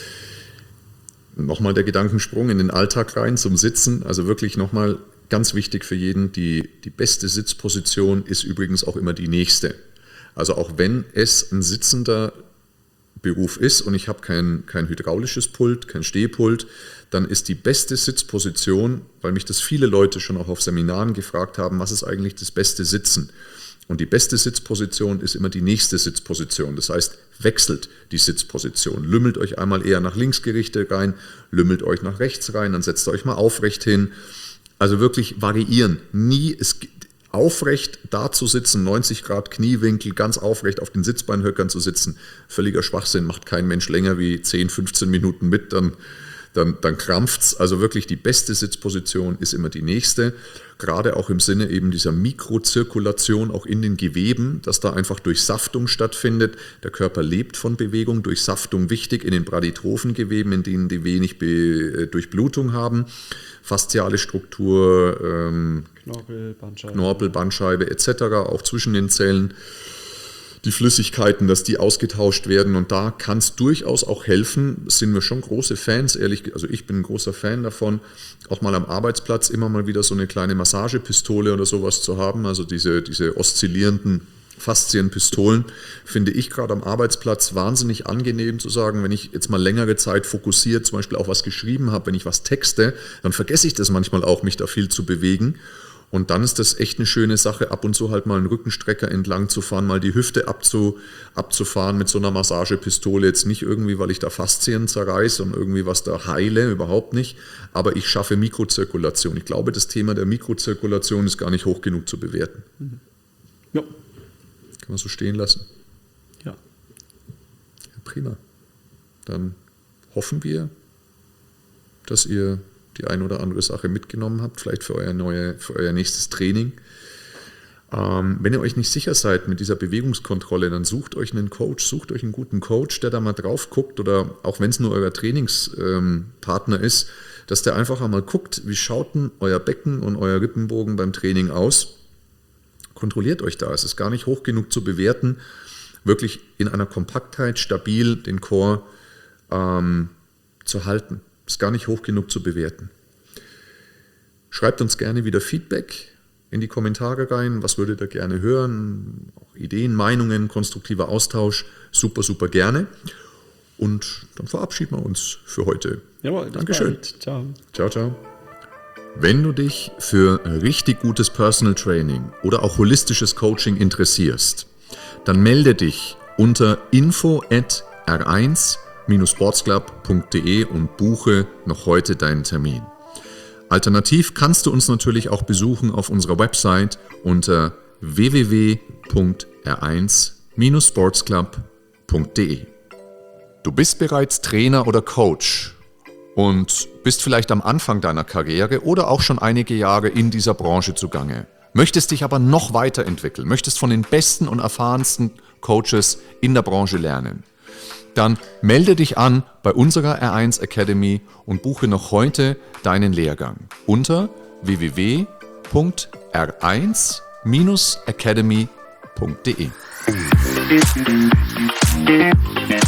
Nochmal der Gedankensprung in den Alltag rein zum Sitzen. Also wirklich nochmal ganz wichtig für jeden, die, die beste Sitzposition ist übrigens auch immer die nächste. Also auch wenn es ein sitzender Beruf ist und ich habe kein, kein hydraulisches Pult, kein Stehpult, dann ist die beste Sitzposition, weil mich das viele Leute schon auch auf Seminaren gefragt haben, was ist eigentlich das beste Sitzen? Und die beste Sitzposition ist immer die nächste Sitzposition. Das heißt, wechselt die Sitzposition. Lümmelt euch einmal eher nach links gerichtet rein, lümmelt euch nach rechts rein, dann setzt ihr euch mal aufrecht hin. Also wirklich variieren. Nie es, aufrecht da zu sitzen, neunzig Grad Kniewinkel, ganz aufrecht auf den Sitzbeinhöckern zu sitzen. Völliger Schwachsinn, macht kein Mensch länger wie zehn, fünfzehn Minuten mit, dann dann, dann krampft es. Also wirklich die beste Sitzposition ist immer die nächste, gerade auch im Sinne eben dieser Mikrozirkulation auch in den Geweben, dass da einfach Durchsaftung stattfindet. Der Körper lebt von Bewegung, Durchsaftung wichtig in den bradytrophen Geweben, in denen die wenig Be- Durchblutung haben, fasziale Struktur, ähm, Knorpel, Bandscheibe, Knorpel, Bandscheibe et cetera, auch zwischen den Zellen. Die Flüssigkeiten, dass die ausgetauscht werden, und da kann es durchaus auch helfen, sind wir schon große Fans, ehrlich, also ich bin ein großer Fan davon, auch mal am Arbeitsplatz immer mal wieder so eine kleine Massagepistole oder sowas zu haben, also diese, diese oszillierenden Faszienpistolen, finde ich gerade am Arbeitsplatz wahnsinnig angenehm zu sagen, wenn ich jetzt mal längere Zeit fokussiert, zum Beispiel auch was geschrieben habe, wenn ich was texte, dann vergesse ich das manchmal auch, mich da viel zu bewegen. Und dann ist das echt eine schöne Sache, ab und zu halt mal einen Rückenstrecker entlang zu fahren, mal die Hüfte abzu, abzufahren mit so einer Massagepistole. Jetzt nicht irgendwie, weil ich da Faszien zerreiße und irgendwie was da heile, überhaupt nicht. Aber ich schaffe Mikrozirkulation. Ich glaube, das Thema der Mikrozirkulation ist gar nicht hoch genug zu bewerten. Ja. Kann man so stehen lassen. Ja. Ja, prima. Dann hoffen wir, dass ihr die ein oder andere Sache mitgenommen habt, vielleicht für euer, neue, für euer nächstes Training. Ähm, wenn ihr euch nicht sicher seid mit dieser Bewegungskontrolle, dann sucht euch einen Coach, sucht euch einen guten Coach, der da mal drauf guckt, oder auch wenn es nur euer Trainingspartner ähm, ist, dass der einfach einmal guckt, wie schaut denn euer Becken und euer Rippenbogen beim Training aus. Kontrolliert euch da. Es ist gar nicht hoch genug zu bewerten, wirklich in einer Kompaktheit stabil den Core ähm, zu halten. Ist gar nicht hoch genug zu bewerten. Schreibt uns gerne wieder Feedback in die Kommentare rein. Was würdet ihr gerne hören? Auch Ideen, Meinungen, konstruktiver Austausch. Super, super gerne. Und dann verabschieden wir uns für heute. Jawohl, Dankeschön. Bald. Ciao. Ciao, ciao. Wenn du dich für richtig gutes Personal Training oder auch holistisches Coaching interessierst, dann melde dich unter info at r eins sportsclub punkt de und buche noch heute deinen Termin. Alternativ kannst du uns natürlich auch besuchen auf unserer Website unter w w w punkt r eins sportsclub punkt de. Du bist bereits Trainer oder Coach und bist vielleicht am Anfang deiner Karriere oder auch schon einige Jahre in dieser Branche zugange. Möchtest dich aber noch weiterentwickeln, möchtest von den besten und erfahrensten Coaches in der Branche lernen. Dann melde dich an bei unserer R eins Academy und buche noch heute deinen Lehrgang unter w w w punkt r eins academy punkt de.